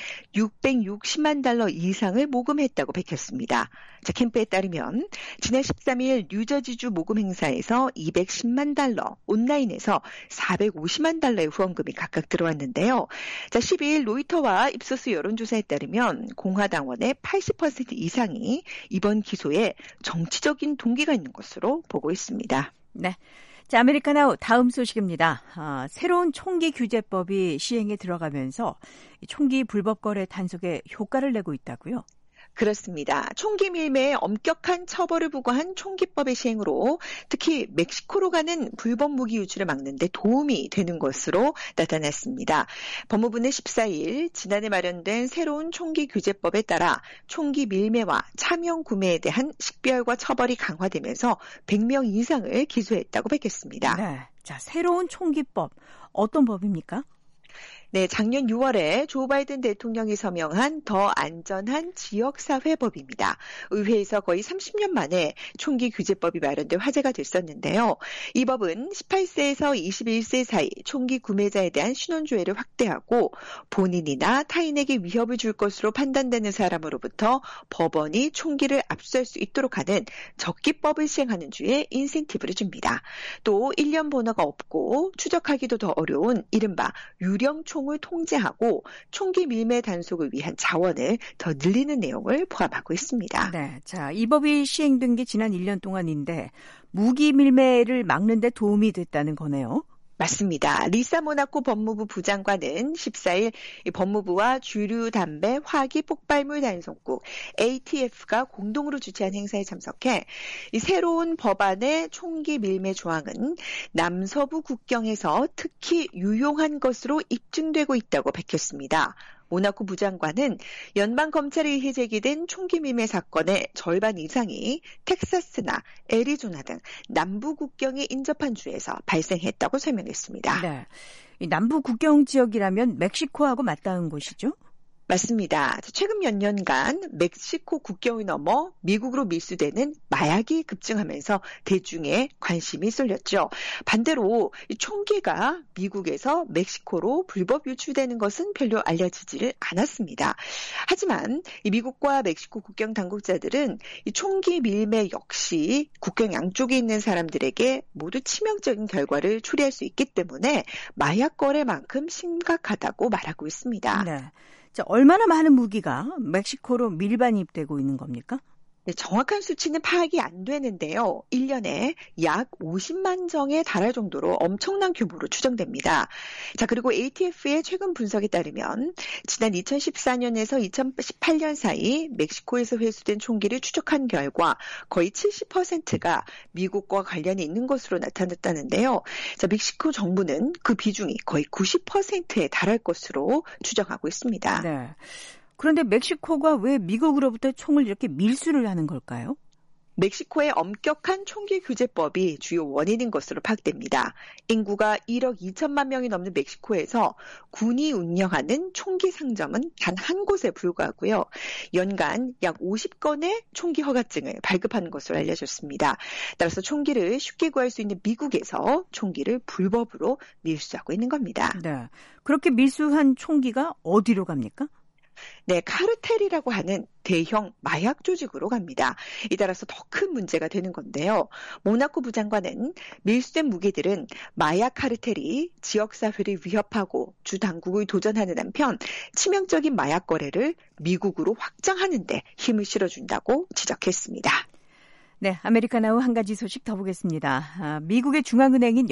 육백육십만 달러 이상을 모금했다고 밝혔습니다. 자, 캠프에 따르면 지난 십삼일 뉴저지주 모금 행사에서 이백십만 달러, 온라인에서 사백오십만 달러의 후원금이 각각 들어왔는데요. 자, 십이일 로이터와 입소스 여론조사에 따르면 공화당원의 팔십 퍼센트 이상이 이번 기소에 정치적인 동기가 있는 것으로 보고 있습니다. 네. 자, 아메리카노 다음 소식입니다. 아, 새로운 총기 규제법이 시행에 들어가면서 총기 불법 거래 단속에 효과를 내고 있다고요? 그렇습니다. 총기 밀매에 엄격한 처벌을 부과한 총기법의 시행으로 특히 멕시코로 가는 불법 무기 유출을 막는 데 도움이 되는 것으로 나타났습니다. 법무부는 십사일 지난해 마련된 새로운 총기 규제법에 따라 총기 밀매와 차명 구매에 대한 식별과 처벌이 강화되면서 백 명 이상을 기소했다고 밝혔습니다. 네. 자, 새로운 총기법 어떤 법입니까? 네, 작년 유월에 조 바이든 대통령이 서명한 더 안전한 지역사회법입니다. 의회에서 거의 삼십 년 만에 총기 규제법이 마련돼 화제가 됐었는데요. 이 법은 십팔 세에서 이십일 세 사이 총기 구매자에 대한 신원조회를 확대하고 본인이나 타인에게 위협을 줄 것으로 판단되는 사람으로부터 법원이 총기를 압수할 수 있도록 하는 적기법을 시행하는 주에 인센티브를 줍니다. 또 일 년 번호가 없고 추적하기도 더 어려운 이른바 유령총 을 통제하고 총기 밀매 단속을 위한 자원을 더 늘리는 내용을 포함하고 있습니다. 네, 자, 이 법이 시행된 게 지난 일 년 동안인데 무기 밀매를 막는 데 도움이 됐다는 거네요. 맞습니다. 리사 모나코 법무부 부장관은 십사일 법무부와 주류 담배 화기 폭발물 단속국 에이티에프가 공동으로 주최한 행사에 참석해 이 새로운 법안의 총기 밀매 조항은 남서부 국경에서 특히 유용한 것으로 입증되고 있다고 밝혔습니다. 모나코 부장관은 연방검찰에 의해 제기된 총기 밀매 사건의 절반 이상이 텍사스나 애리조나 등 남부 국경에 인접한 주에서 발생했다고 설명했습니다. 네, 이 남부 국경 지역이라면 멕시코하고 맞닿은 곳이죠? 맞습니다. 최근 몇 년간 멕시코 국경을 넘어 미국으로 밀수되는 마약이 급증하면서 대중의 관심이 쏠렸죠. 반대로 총기가 미국에서 멕시코로 불법 유출되는 것은 별로 알려지지를 않았습니다. 하지만 미국과 멕시코 국경 당국자들은 총기 밀매 역시 국경 양쪽에 있는 사람들에게 모두 치명적인 결과를 초래할 수 있기 때문에 마약 거래만큼 심각하다고 말하고 있습니다. 네. 자, 얼마나 많은 무기가 멕시코로 밀반입되고 있는 겁니까? 네, 정확한 수치는 파악이 안 되는데요. 일 년에 약 오십만 정에 달할 정도로 엄청난 규모로 추정됩니다. 자, 그리고 에이티에프의 최근 분석에 따르면 지난 이천십사년에서 이천십팔년 사이 멕시코에서 회수된 총기를 추적한 결과 거의 칠십 퍼센트가 미국과 관련이 있는 것으로 나타났다는데요. 자, 멕시코 정부는 그 비중이 거의 구십 퍼센트에 달할 것으로 추정하고 있습니다. 네. 그런데 멕시코가 왜 미국으로부터 총을 이렇게 밀수를 하는 걸까요? 멕시코의 엄격한 총기 규제법이 주요 원인인 것으로 파악됩니다. 인구가 일억 이천만 명이 넘는 멕시코에서 군이 운영하는 총기 상점은 단 한 곳에 불과하고요. 연간 약 오십 건의 총기 허가증을 발급하는 것으로 알려졌습니다. 따라서 총기를 쉽게 구할 수 있는 미국에서 총기를 불법으로 밀수하고 있는 겁니다. 네. 그렇게 밀수한 총기가 어디로 갑니까? 네, 카르텔이라고 하는 대형 마약 조직으로 갑니다. 이 따라서 더 큰 문제가 되는 건데요. 모나코 부장관은 밀수된 무기들은 마약 카르텔이 지역사회를 위협하고 주 당국을 도전하는 한편 치명적인 마약 거래를 미국으로 확장하는 데 힘을 실어준다고 지적했습니다. 네, 아메리카나우 한 가지 소식 더 보겠습니다. 아, 미국의 중앙은행인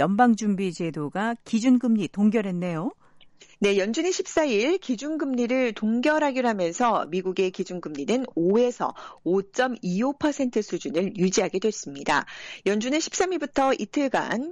연방준비제도가 기준금리 동결했네요. 네, 연준이 십사 일 기준금리를 동결하기로 하면서 미국의 기준금리는 오에서 오 점 이오 퍼센트 수준을 유지하게 됐습니다. 연준은 십삼 일부터 이틀간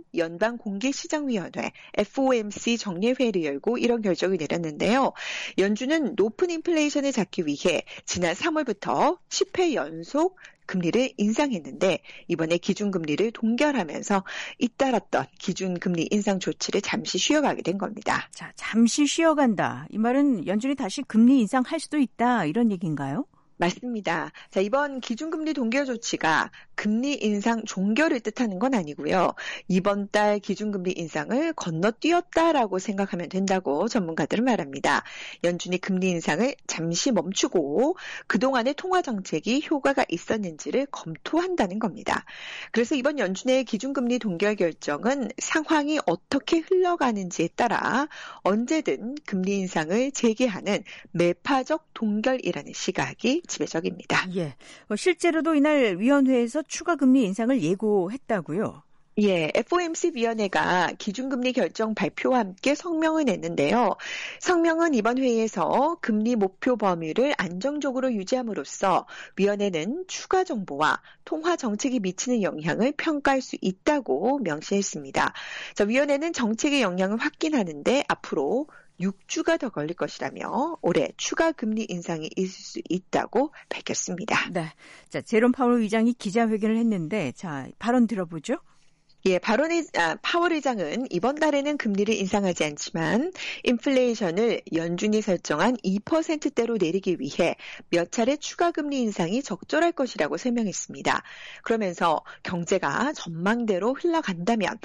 연방공개시장위원회 에프오엠씨 정례회를 열고 이런 결정을 내렸는데요. 연준은 높은 인플레이션을 잡기 위해 지난 삼월부터 십 회 연속 금리를 인상했는데 이번에 기준금리를 동결하면서 잇따랐던 기준금리 인상 조치를 잠시 쉬어가게 된 겁니다. 자, 잠시 쉬어간다. 이 말은 연준이 다시 금리 인상할 수도 있다 이런 얘기인가요? 맞습니다. 자, 이번 기준금리 동결 조치가 금리 인상 종결을 뜻하는 건 아니고요. 이번 달 기준금리 인상을 건너뛰었다라고 생각하면 된다고 전문가들은 말합니다. 연준이 금리 인상을 잠시 멈추고 그동안의 통화 정책이 효과가 있었는지를 검토한다는 겁니다. 그래서 이번 연준의 기준금리 동결 결정은 상황이 어떻게 흘러가는지에 따라 언제든 금리 인상을 재개하는 매파적 동결이라는 시각이 지배적입니다. 예, 실제로도 이날 위원회에서 추가 금리 인상을 예고했다고요? 예, 에프오엠씨 위원회가 기준금리 결정 발표와 함께 성명을 냈는데요. 성명은 이번 회의에서 금리 목표 범위를 안정적으로 유지함으로써 위원회는 추가 정보와 통화 정책이 미치는 영향을 평가할 수 있다고 명시했습니다. 자, 위원회는 정책의 영향을 확인하는데 앞으로 육 주가 더 걸릴 것이라며 올해 추가 금리 인상이 있을 수 있다고 밝혔습니다. 네, 자 제롬 파월 의장이 기자회견을 했는데 자 발언 들어보죠. 예, 바론의, 아, 파월 의장은 이번 달에는 금리를 인상하지 않지만 인플레이션을 연준이 설정한 이 퍼센트대로 내리기 위해 몇 차례 추가 금리 인상이 적절할 것이라고 설명했습니다. 그러면서 경제가 전망대로 흘러간다면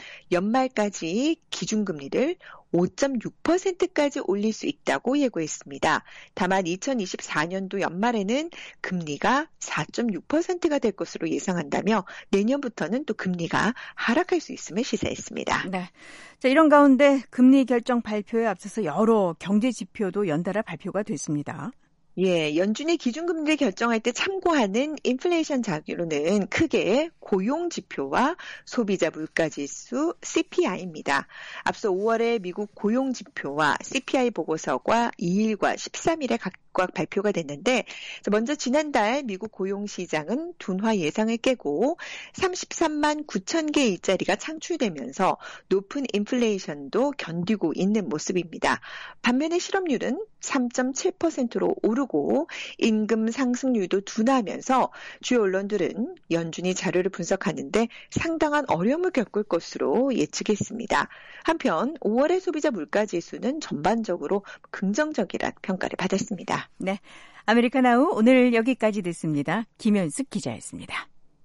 연말까지 기준금리를 오 점 육 퍼센트까지 올릴 수 있다고 예고했습니다. 다만 이천이십사 년도 연말에는 금리가 사 점 육 퍼센트가 될 것으로 예상한다며 내년부터는 또 금리가 하락할 수 있음을 시사했습니다. 네, 자 이런 가운데 금리 결정 발표에 앞서서 여러 경제 지표도 연달아 발표가 됐습니다. 예, 연준이 기준금리를 결정할 때 참고하는 인플레이션 자료는 크게 고용지표와 소비자 물가지수 씨피아이입니다. 앞서 오월에 미국 고용지표와 씨피아이 보고서가 이 일과 십삼 일에 각각 발표가 됐는데 먼저 지난달 미국 고용시장은 둔화 예상을 깨고 삼십삼만 구천 개 일자리가 창출되면서 높은 인플레이션도 견디고 있는 모습입니다. 반면에 실업률은 삼 점 칠 퍼센트로 오르고 임금 상승률도 둔화하면서 주요 언론들은 연준이 자료를 분석하는데 상당한 어려움을 겪을 것으로 예측했습니다. 한편 오월의 소비자 물가지수는 전반적으로 긍정적이란 평가를 받았습니다. 네, 아메리카나우 오늘 여기까지 듣습니다. 김현숙 기자였습니다.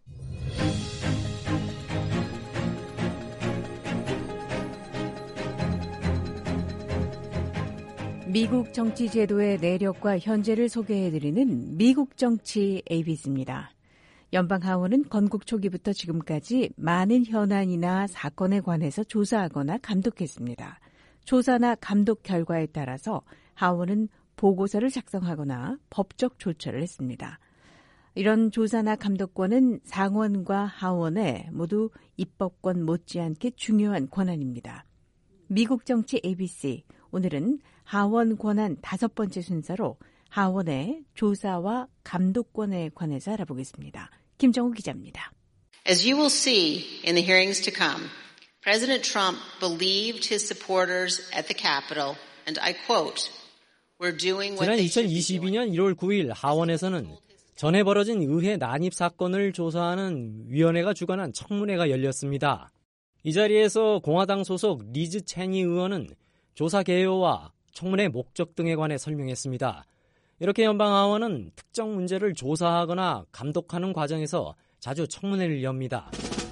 미국 정치 제도의 내력과 현재를 소개해드리는 미국 정치 에이비씨입니다. 연방하원은 건국 초기부터 지금까지 많은 현안이나 사건에 관해서 조사하거나 감독했습니다. 조사나 감독 결과에 따라서 하원은 보고서를 작성하거나 법적 조처를 했습니다. 이런 조사나 감독권은 상원과 하원에 모두 입법권 못지않게 중요한 권한입니다. 미국 정치 에이비씨, 오늘은 하원 권한 다섯 번째 순서로 하원의 조사와 감독권에 관해서 알아보겠습니다. 김정우 기자입니다. As you will see in the hearings to come, President Trump believed his supporters at the Capitol, and I quote, "We're doing what 지난 they should be 이천이십이 doing." 년 일월 구일 하원에서는 전에 벌어진 의회 난입 사건을 조사하는 위원회가 주관한 청문회가 열렸습니다. 이 자리에서 공화당 소속 리즈 체니 의원은 조사 개요와 청문회 목적 등에 관해 설명했습니다. 이렇게 연방하원은 특정 문제를 조사하거나 감독하는 과정에서 자주 청문회를 엽니다.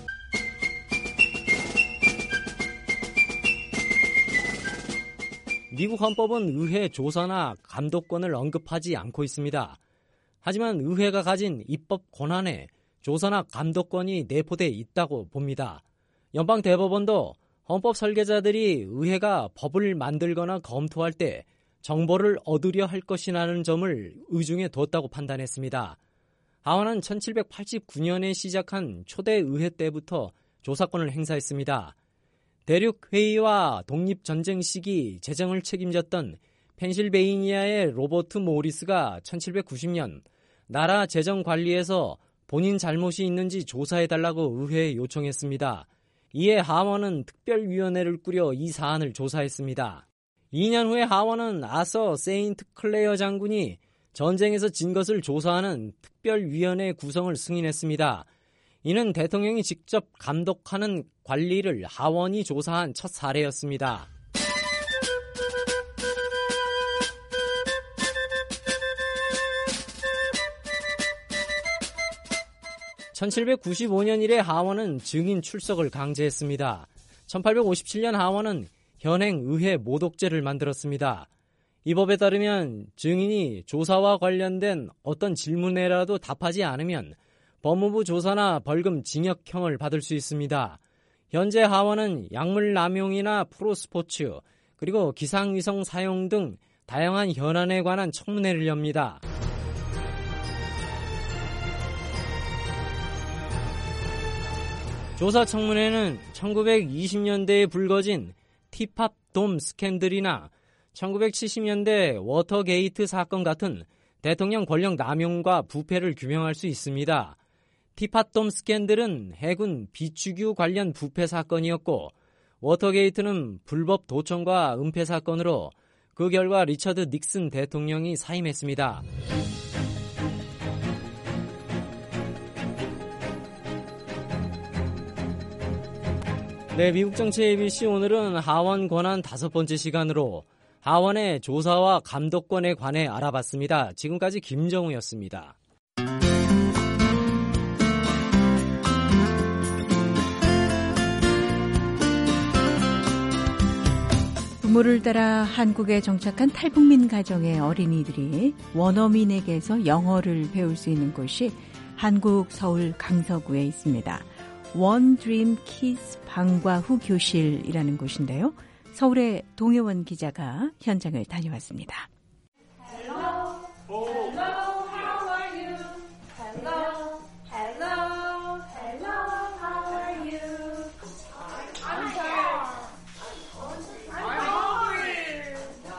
미국 헌법은 의회 조사나 감독권을 언급하지 않고 있습니다. 하지만 의회가 가진 입법 권한에 조사나 감독권이 내포돼 있다고 봅니다. 연방 대법원도 헌법 설계자들이 의회가 법을 만들거나 검토할 때 정보를 얻으려 할 것이라는 점을 의중에 뒀다고 판단했습니다. 하원은 천칠백팔십구 년에 시작한 초대 의회 때부터 조사권을 행사했습니다. 대륙회의와 독립전쟁 시기 재정을 책임졌던 펜실베이니아의 로버트 모리스가 천칠백구십 년 나라 재정 관리에서 본인 잘못이 있는지 조사해달라고 의회에 요청했습니다. 이에 하원은 특별위원회를 꾸려 이 사안을 조사했습니다. 이 년 후에 하원은 아서 세인트 클레어 장군이 전쟁에서 진 것을 조사하는 특별위원회 구성을 승인했습니다. 이는 대통령이 직접 감독하는 관리를 하원이 조사한 첫 사례였습니다. 천칠백구십오 년 이래 하원은 증인 출석을 강제했습니다. 천팔백오십칠 년 하원은 현행 의회 모독죄를 만들었습니다. 이 법에 따르면 증인이 조사와 관련된 어떤 질문에라도 답하지 않으면 법무부 조사나 벌금 징역형을 받을 수 있습니다. 현재 하원은 약물 남용이나 프로스포츠 그리고 기상위성 사용 등 다양한 현안에 관한 청문회를 엽니다. 조사 청문회는 천구백이십 년대에 불거진 티팝 돔 스캔들이나 천구백칠십 년대 워터게이트 사건 같은 대통령 권력 남용과 부패를 규명할 수 있습니다. 티팟돔 스캔들은 해군 비축유 관련 부패 사건이었고 워터게이트는 불법 도청과 은폐 사건으로 그 결과 리처드 닉슨 대통령이 사임했습니다. 네, 미국 정치 에이비씨 오늘은 하원 권한 다섯 번째 시간으로 하원의 조사와 감독권에 관해 알아봤습니다. 지금까지 김정우였습니다. 부모를 따라 한국에 정착한 탈북민 가정의 어린이들이 원어민에게서 영어를 배울 수 있는 곳이 한국 서울 강서구에 있습니다. 원 드림 키즈 방과 후 교실이라는 곳인데요. 서울의 동혜원 기자가 현장을 다녀왔습니다. Hello, hello, how are you? Hello, hello, hello, how are you? I'm tired. I'm hungry.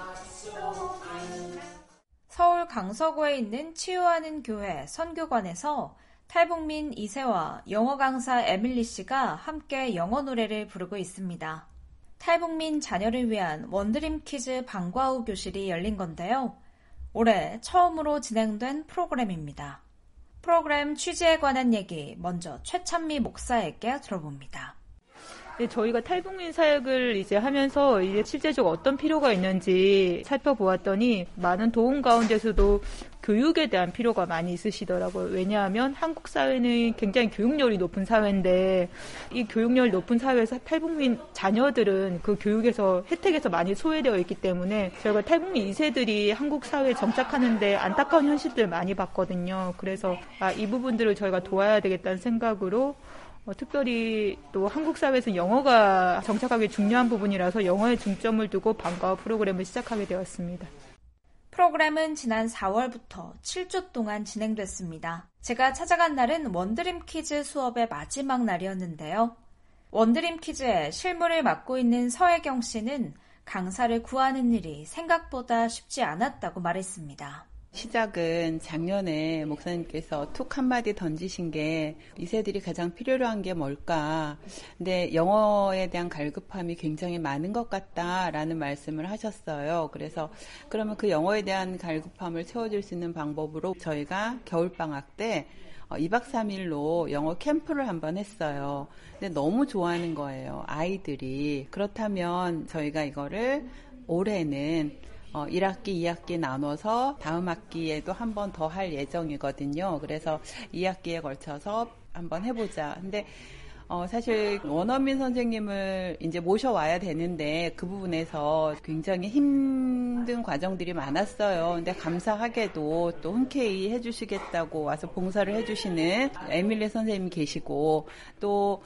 서울 강서구에 있는 치유하는 교회 선교관에서 탈북민 이세와 영어 강사 에밀리 씨가 함께 영어 노래를 부르고 있습니다. 탈북민 자녀를 위한 원드림 키즈 방과 후 교실이 열린 건데요. 올해 처음으로 진행된 프로그램입니다. 프로그램 취지에 관한 얘기 먼저 최찬미 목사에게 들어봅니다. 네, 저희가 탈북민 사역을 이제 하면서 이제 실제적으로 어떤 필요가 있는지 살펴보았더니 많은 도움 가운데서도 교육에 대한 필요가 많이 있으시더라고요. 왜냐하면 한국 사회는 굉장히 교육열이 높은 사회인데 이 교육열이 높은 사회에서 탈북민 자녀들은 그 교육에서 혜택에서 많이 소외되어 있기 때문에 저희가 탈북민 이 세들이 한국 사회에 정착하는데 안타까운 현실들을 많이 봤거든요. 그래서 아, 이 부분들을 저희가 도와야 되겠다는 생각으로 어, 특별히 또 한국 사회에서 영어가 정착하기 중요한 부분이라서 영어에 중점을 두고 방과 후 프로그램을 시작하게 되었습니다. 프로그램은 지난 사월부터 칠 주 동안 진행됐습니다. 제가 찾아간 날은 원드림 키즈 수업의 마지막 날이었는데요. 원드림 키즈의 실무를 맡고 있는 서혜경 씨는 강사를 구하는 일이 생각보다 쉽지 않았다고 말했습니다. 시작은 작년에 목사님께서 툭 한마디 던지신 게 이 세들이 가장 필요로 한 게 뭘까. 근데 영어에 대한 갈급함이 굉장히 많은 것 같다라는 말씀을 하셨어요. 그래서 그러면 그 영어에 대한 갈급함을 채워줄 수 있는 방법으로 저희가 겨울방학 때 이 박 삼 일로 영어 캠프를 한번 했어요. 근데 너무 좋아하는 거예요, 아이들이. 그렇다면 저희가 이거를 올해는 어, 일 학기, 이 학기 나눠서 다음 학기에도 한 번 더 할 예정이거든요. 그래서 이 학기에 걸쳐서 한번 해보자. 근데 어, 사실 원어민 선생님을 이제 모셔와야 되는데 그 부분에서 굉장히 힘든 과정들이 많았어요. 근데 감사하게도 또 흔쾌히 해주시겠다고 와서 봉사를 해주시는 에밀리 선생님이 계시고 또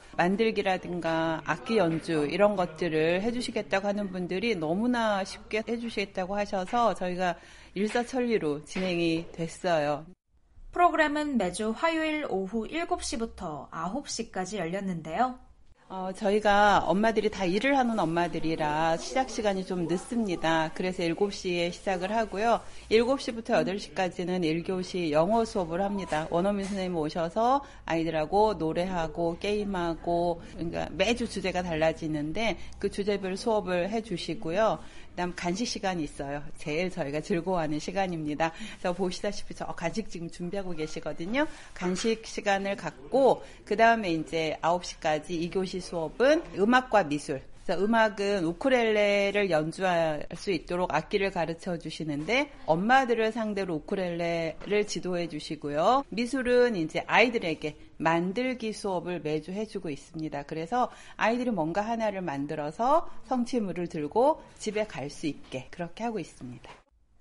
만들기라든가 악기 연주 이런 것들을 해주시겠다고 하는 분들이 너무나 쉽게 해주시겠다고 하셔서 저희가 일사천리로 진행이 됐어요. 프로그램은 매주 화요일 오후 일곱 시부터 아홉 시까지 열렸는데요. 어, 저희가 엄마들이 다 일을 하는 엄마들이라 시작 시간이 좀 늦습니다. 그래서 일곱 시에 시작을 하고요. 일곱 시부터 여덟 시까지는 일 교시 영어 수업을 합니다. 원어민 선생님 오셔서 아이들하고 노래하고 게임하고, 그러니까 매주 주제가 달라지는데 그 주제별 수업을 해주시고요. 그다음 간식 시간이 있어요. 제일 저희가 즐거워하는 시간입니다. 그래서 보시다시피 저 간식 지금 준비하고 계시거든요. 간식 시간을 갖고 그 다음에 이제 아홉 시까지 이 교시 수업은 음악과 미술. 그래서 음악은 우쿨렐레를 연주할 수 있도록 악기를 가르쳐 주시는데 엄마들을 상대로 우쿨렐레를 지도해 주시고요. 미술은 이제 아이들에게 만들기 수업을 매주 해주고 있습니다. 그래서 아이들이 뭔가 하나를 만들어서 성취물을 들고 집에 갈 수 있게 그렇게 하고 있습니다.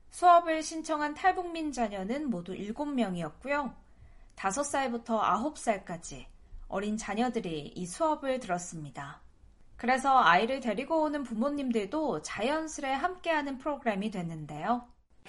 수업을 신청한 탈북민 자녀는 모두 일곱 명이었고요. 다섯 살부터 아홉 살까지 어린 자녀들이 이 수업을 들었습니다. 그래서 아이를 데리고 오는 부모님들도 자연스레 함께하는 프로그램이 됐는데요.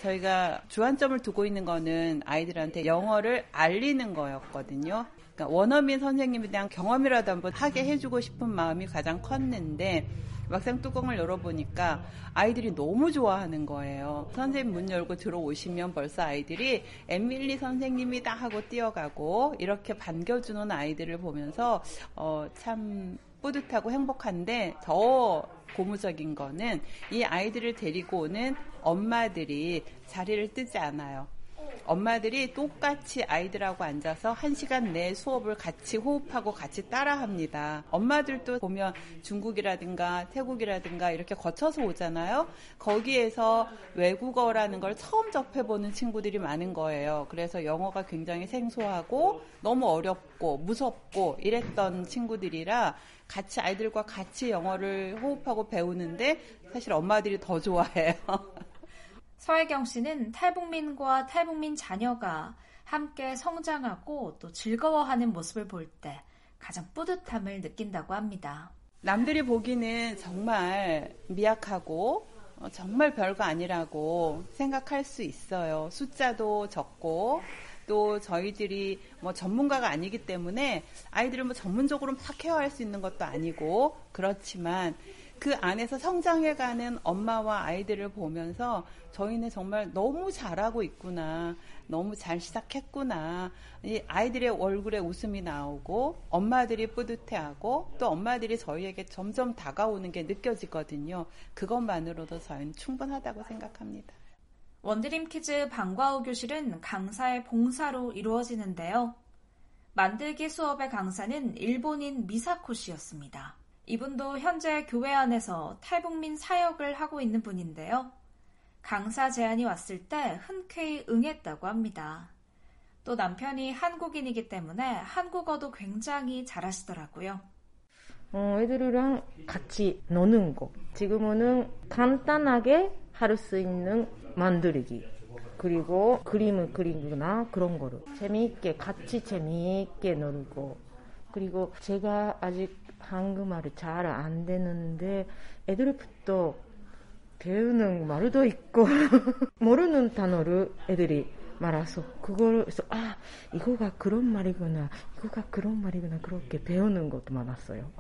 저희가 주안점을 두고 있는 거는 아이들한테 영어를 알리는 거였거든요. 그러니까 원어민 선생님에 대한 경험이라도 한번 하게 해주고 싶은 마음이 가장 컸는데 막상 뚜껑을 열어보니까 아이들이 너무 좋아하는 거예요. 선생님 문 열고 들어오시면 벌써 아이들이 에밀리 선생님이다 하고 뛰어가고 이렇게 반겨주는 아이들을 보면서 어, 참 뿌듯하고 행복한데 더 고무적인 거는 이 아이들을 데리고 오는 엄마들이 자리를 뜨지 않아요. 엄마들이 똑같이 아이들하고 앉아서 한 시간 내 수업을 같이 호흡하고 같이 따라합니다. 엄마들도 보면 중국이라든가 태국이라든가 이렇게 거쳐서 오잖아요. 거기에서 외국어라는 걸 처음 접해보는 친구들이 많은 거예요. 그래서 영어가 굉장히 생소하고 너무 어렵고 무섭고 이랬던 친구들이라 같이 아이들과 같이 영어를 호흡하고 배우는데 사실 엄마들이 더 좋아해요. 서혜경 씨는 탈북민과 탈북민 자녀가 함께 성장하고 또 즐거워하는 모습을 볼 때 가장 뿌듯함을 느낀다고 합니다. 남들이 보기는 정말 미약하고 정말 별거 아니라고 생각할 수 있어요. 숫자도 적고 또 저희들이 뭐 전문가가 아니기 때문에 아이들을 뭐 전문적으로 막 케어할 수 있는 것도 아니고 그렇지만 그 안에서 성장해가는 엄마와 아이들을 보면서 저희는 정말 너무 잘하고 있구나, 너무 잘 시작했구나, 이 아이들의 얼굴에 웃음이 나오고 엄마들이 뿌듯해하고 또 엄마들이 저희에게 점점 다가오는 게 느껴지거든요. 그것만으로도 저희는 충분하다고 생각합니다. 원드림 키즈 방과후 교실은 강사의 봉사로 이루어지는데요. 만들기 수업의 강사는 일본인 미사코 씨였습니다. 이분도 현재 교회 안에서 탈북민 사역을 하고 있는 분인데요. 강사 제안이 왔을 때 흔쾌히 응했다고 합니다. 또 남편이 한국인이기 때문에 한국어도 굉장히 잘하시더라고요. 어, 애들이랑 같이 노는 거. 지금은 간단하게 할 수 있는 만들기. 그리고 그림을 그리거나 그런 거를 재미있게 같이 재미있게 놀고. 그리고 제가 아직 한국말이 잘 안 되는데 애들부터 배우는 말도 있고 모르는 단어를 애들이 말아서 그걸 해서 아 이거가 그런 말이구나 이거가 그런 말이구나 그렇게 배우는 것도 많았어요.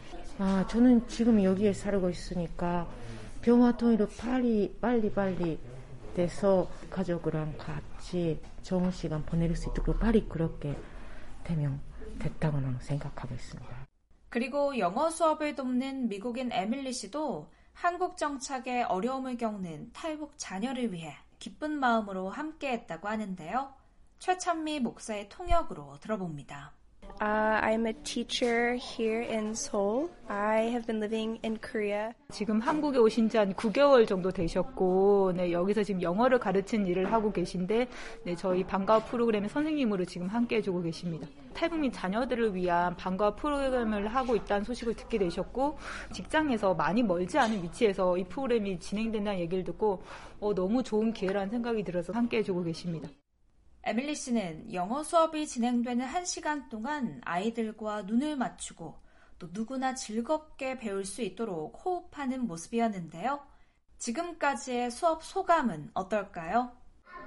아 저는 지금 여기에 살고 있으니까 병화 통일을 빨리 빨리 빨리 돼서 가족이랑 같이 좋은 시간 보낼 수 있도록 빨리 그렇게 되면 됐다고는 생각하고 있습니다. 그리고 영어 수업을 돕는 미국인 에밀리 씨도 한국 정착에 어려움을 겪는 탈북 자녀를 위해 기쁜 마음으로 함께했다고 하는데요. 최찬미 목사의 통역으로 들어봅니다. Uh, I'm a teacher here in Seoul. I have been living in Korea. 지금 한국에 오신 지 한 구 개월 정도 되셨고, 네, 여기서 지금 영어를 가르치는 일을 하고 계신데, 네, 저희 방과후 프로그램의 선생님으로 지금 함께 해주고 계십니다. 탈북민 자녀들을 위한 방과후 프로그램을 하고 있다는 소식을 듣게 되셨고, 직장에서 많이 멀지 않은 위치에서 이 프로그램이 진행된다는 얘기를 듣고, 어, 너무 좋은 기회라는 생각이 들어서 함께 해주고 계십니다. 에밀리 씨는 영어 수업이 진행되는 한 시간 동안 아이들과 눈을 맞추고 또 누구나 즐겁게 배울 수 있도록 호흡하는 모습이었는데요. 지금까지의 수업 소감은 어떨까요?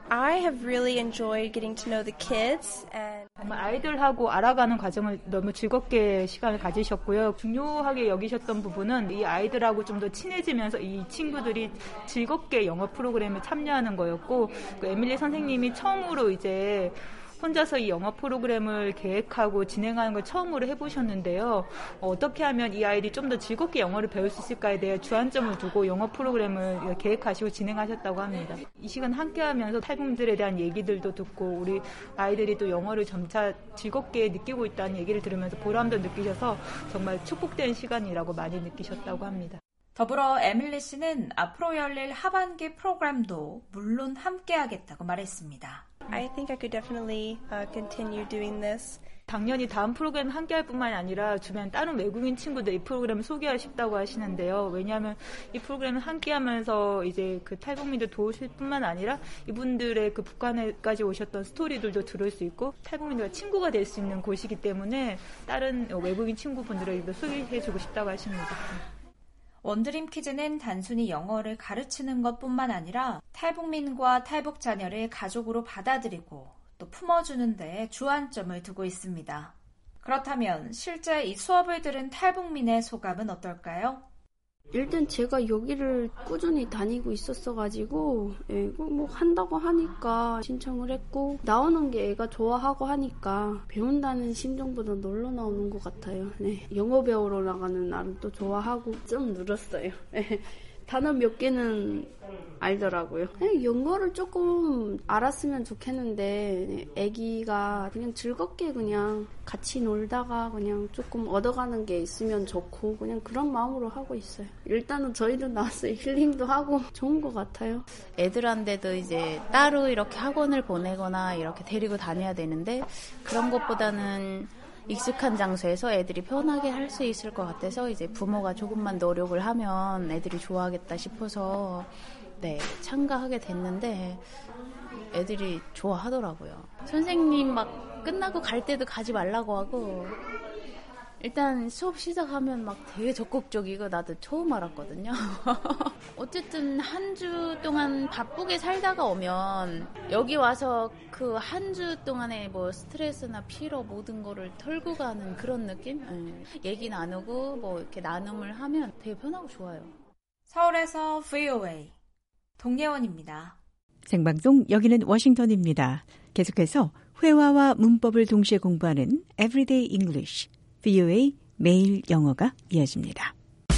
I have really enjoyed getting to know the kids and 정말 아이들하고 알아가는 과정을 너무 즐겁게 시간을 가지셨고요. 중요하게 여기셨던 부분은 이 아이들하고 좀 더 친해지면서 이 친구들이 즐겁게 영어 프로그램에 참여하는 거였고, 그 에밀리 선생님이 처음으로 이제 혼자서 이 영어 프로그램을 계획하고 진행하는 걸 처음으로 해보셨는데요. 어, 어떻게 하면 이 아이들이 좀 더 즐겁게 영어를 배울 수 있을까에 대해 주안점을 두고 영어 프로그램을 계획하시고 진행하셨다고 합니다. 이 시간 함께하면서 탈북민들에 대한 얘기들도 듣고 우리 아이들이 또 영어를 점차 즐겁게 느끼고 있다는 얘기를 들으면서 보람도 느끼셔서 정말 축복된 시간이라고 많이 느끼셨다고 합니다. 더불어 에밀리 씨는 앞으로 열릴 하반기 프로그램도 물론 함께하겠다고 말했습니다. I think I could definitely uh, continue doing this. 당연히 다음 프로그램 함께할 뿐만 아니라 주변 다른 외국인 친구들 이 프로그램을 소개하고 싶다고 하시는데요. 왜냐하면 이 프로그램을 함께하면서 이제 그 탈북민들 도우실 뿐만 아니라 이분들의 그 북한에까지 오셨던 스토리들도 들을 수 있고 탈북민들과 친구가 될 수 있는 곳이기 때문에 다른 외국인 친구분들에게도 소개해주고 싶다고 하십니다. 원드림 키즈는 단순히 영어를 가르치는 것뿐만 아니라 탈북민과 탈북 자녀를 가족으로 받아들이고 또 품어주는 데 주안점을 두고 있습니다. 그렇다면 실제 이 수업을 들은 탈북민의 소감은 어떨까요? 일단 제가 여기를 꾸준히 다니고 있었어가지고 예, 뭐 한다고 하니까 신청을 했고 나오는 게 애가 좋아하고 하니까 배운다는 심정보다 놀러 나오는 것 같아요. 네, 영어 배우러 나가는 나름 또 좋아하고 좀 늘었어요. 네, 단어 몇 개는 알더라고요. 네, 영어를 조금 알았으면 좋겠는데 애기가 그냥 즐겁게 그냥 같이 놀다가 그냥 조금 얻어가는 게 있으면 좋고 그냥 그런 마음으로 하고 있어요. 일단은 저희도 나와서 힐링도 하고 좋은 것 같아요. 애들한테도 이제 따로 이렇게 학원을 보내거나 이렇게 데리고 다녀야 되는데 그런 것보다는 익숙한 장소에서 애들이 편하게 할 수 있을 것 같아서 이제 부모가 조금만 노력을 하면 애들이 좋아하겠다 싶어서 네, 참가하게 됐는데 애들이 좋아하더라고요. 선생님 막 끝나고 갈 때도 가지 말라고 하고 일단 수업 시작하면 막 되게 적극적이고 나도 처음 알았거든요. 어쨌든 한 주 동안 바쁘게 살다가 오면 여기 와서 그 한 주 동안에 뭐 스트레스나 피로 모든 거를 털고 가는 그런 느낌? 네. 얘기 나누고 뭐 이렇게 나눔을 하면 되게 편하고 좋아요. 서울에서 브이오에이 동예원입니다. 생방송 여기는 워싱턴입니다. 계속해서 회화와 문법을 동시에 공부하는 Everyday English, 브이오에이 매일 영어가 이어집니다.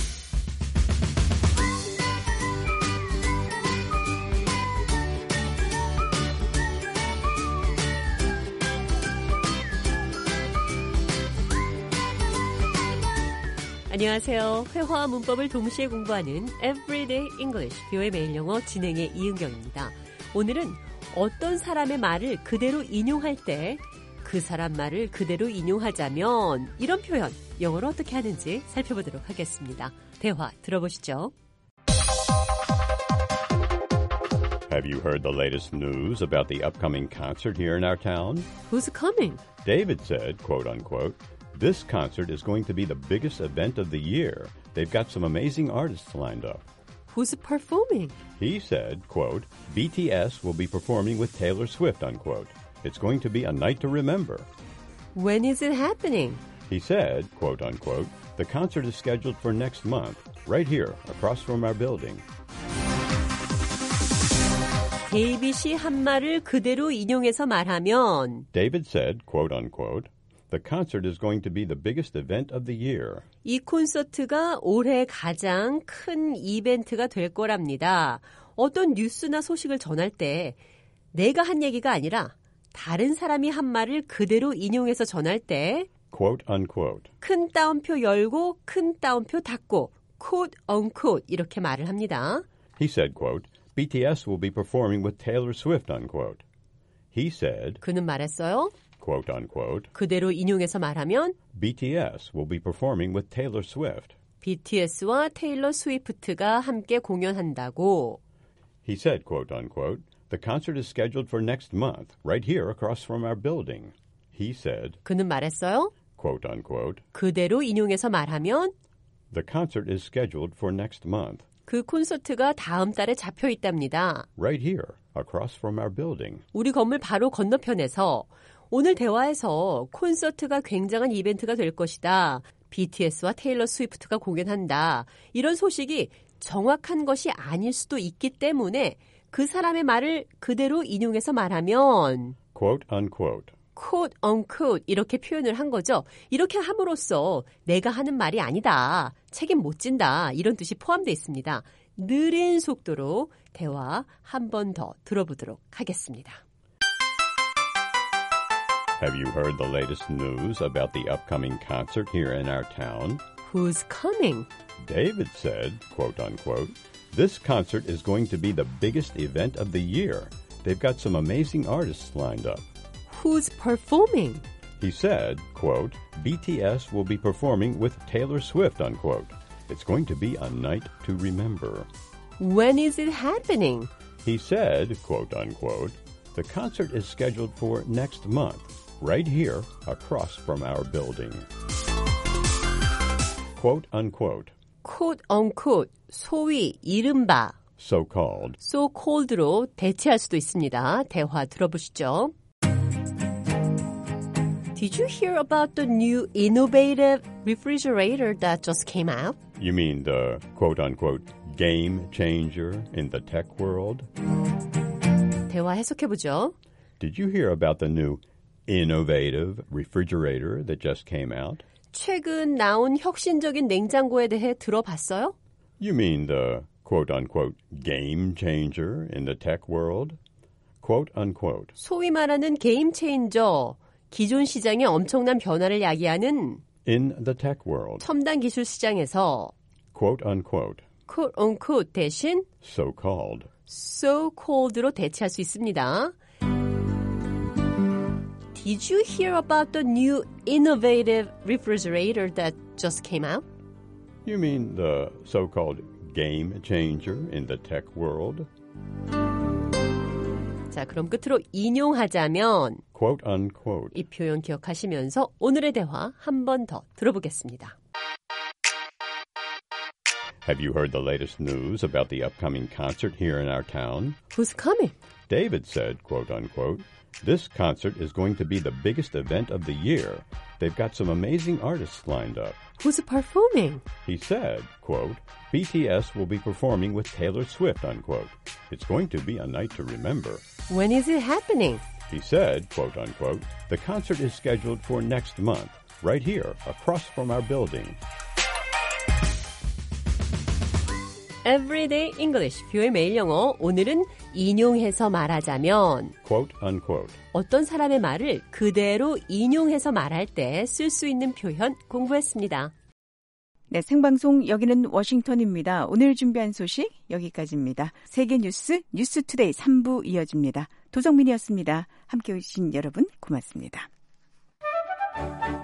안녕하세요. 회화와 문법을 동시에 공부하는 Everyday English, 브이오에이 매일 영어 진행의 이은경입니다. 오늘은 어떤 사람의 말을 그대로 인용할 때 그 사람 말을 그대로 인용하자면 이런 표현 영어로 어떻게 하는지 살펴보도록 하겠습니다. 대화 들어보시죠. Have you heard the latest news about the upcoming concert here in our town? Who's coming? David said, quote unquote, this concert is going to be the biggest event of the year. They've got some amazing artists lined up. Who's performing? He said, quote, B T S will be performing with Taylor Swift, unquote. It's going to be a night to remember. When is it happening? He said, quote unquote, the concert is scheduled for next month, right here, across from our building. 데이빗이 한 말을 그대로 인용해서 말하면 David said, quote unquote, the concert is going to be the biggest event of the year. 이 콘서트가 올해 가장 큰 이벤트가 될 거랍니다. 어떤 뉴스나 소식을 전할 때 내가 한 얘기가 아니라 다른 사람이 한 말을 그대로 인용해서 전할 때 quote unquote 큰 따옴표 열고 큰 따옴표 닫고 quote unquote 이렇게 말을 합니다. He said, quote, B T S will be performing with Taylor Swift, unquote. He said, 그는 말했어요. quote unquote, 그대로 인용해서 말하면 B T S will be performing with Taylor Swift. 비티에스와 테일러 스위프트가 함께 공연한다고. He said, quote unquote, the concert is scheduled for next month, right here across from our building. He said, 그는 말했어요. quote unquote, 그대로 인용해서 말하면 the concert is scheduled for next month. 그 콘서트가 다음 달에 잡혀 있답니다. Right here, across from our building. 우리 건물 바로 건너편에서 오늘 대화에서 콘서트가 굉장한 이벤트가 될 것이다. 비티에스와 테일러 스위프트가 공연한다. 이런 소식이 정확한 것이 아닐 수도 있기 때문에 그 사람의 말을 그대로 인용해서 말하면 quote unquote. quote unquote 이렇게 표현을 한 거죠. 이렇게 함으로써 내가 하는 말이 아니다. 책임 못 진다. 이런 뜻이 포함되어 있습니다. 느린 속도로 대화 한 번 더 들어보도록 하겠습니다. Have you heard the latest news about the upcoming concert here in our town? Who's coming? David said, quote unquote, this concert is going to be the biggest event of the year. They've got some amazing artists lined up. Who's performing? He said, quote, B T S will be performing with Taylor Swift, unquote. It's going to be a night to remember. When is it happening? He said, quote unquote, the concert is scheduled for next month, right here across from our building. Quote unquote. quote unquote, 소위 이른바 So-called. so-called로 대체할 수도 있습니다. 대화 들어보시죠. Did you hear about the new innovative refrigerator that just came out? You mean the quote-unquote game changer in the tech world? 대화 해석해보죠. Did you hear about the new innovative refrigerator that just came out? 최근 나온 혁신적인 냉장고에 대해 들어봤어요? You mean the quote-unquote game changer in the tech world? Quote-unquote. 소위 말하는 게임 체인저, 기존 시장에 엄청난 변화를 야기하는 In the tech world. 첨단 기술 시장에서 quote-unquote. quote-unquote 대신 so-called. so-called로 대체할 수 있습니다. Did you hear about the new innovative refrigerator that just came out? You mean the so-called game changer in the tech world? 자, 그럼 끝으로 인용하자면 quote unquote. 이 표현 기억하시면서 오늘의 대화 한 번 더 들어보겠습니다. Have you heard the latest news about the upcoming concert here in our town? Who's coming? David said, quote unquote, this concert is going to be the biggest event of the year. They've got some amazing artists lined up. Who's performing? He said, quote, B T S will be performing with Taylor Swift, unquote. It's going to be a night to remember. When is it happening? He said, quote unquote, the concert is scheduled for next month, right here, across from our building. Everyday English, 뷰의 매일 영어. 오늘은 인용해서 말하자면 quote unquote. 어떤 사람의 말을 그대로 인용해서 말할 때 쓸 수 있는 표현 공부했습니다. 네, 생방송 여기는 워싱턴입니다. 오늘 준비한 소식 여기까지입니다. 세계 뉴스 뉴스투데이 삼 부 이어집니다. 도정민이었습니다. 함께해 주신 여러분 고맙습니다.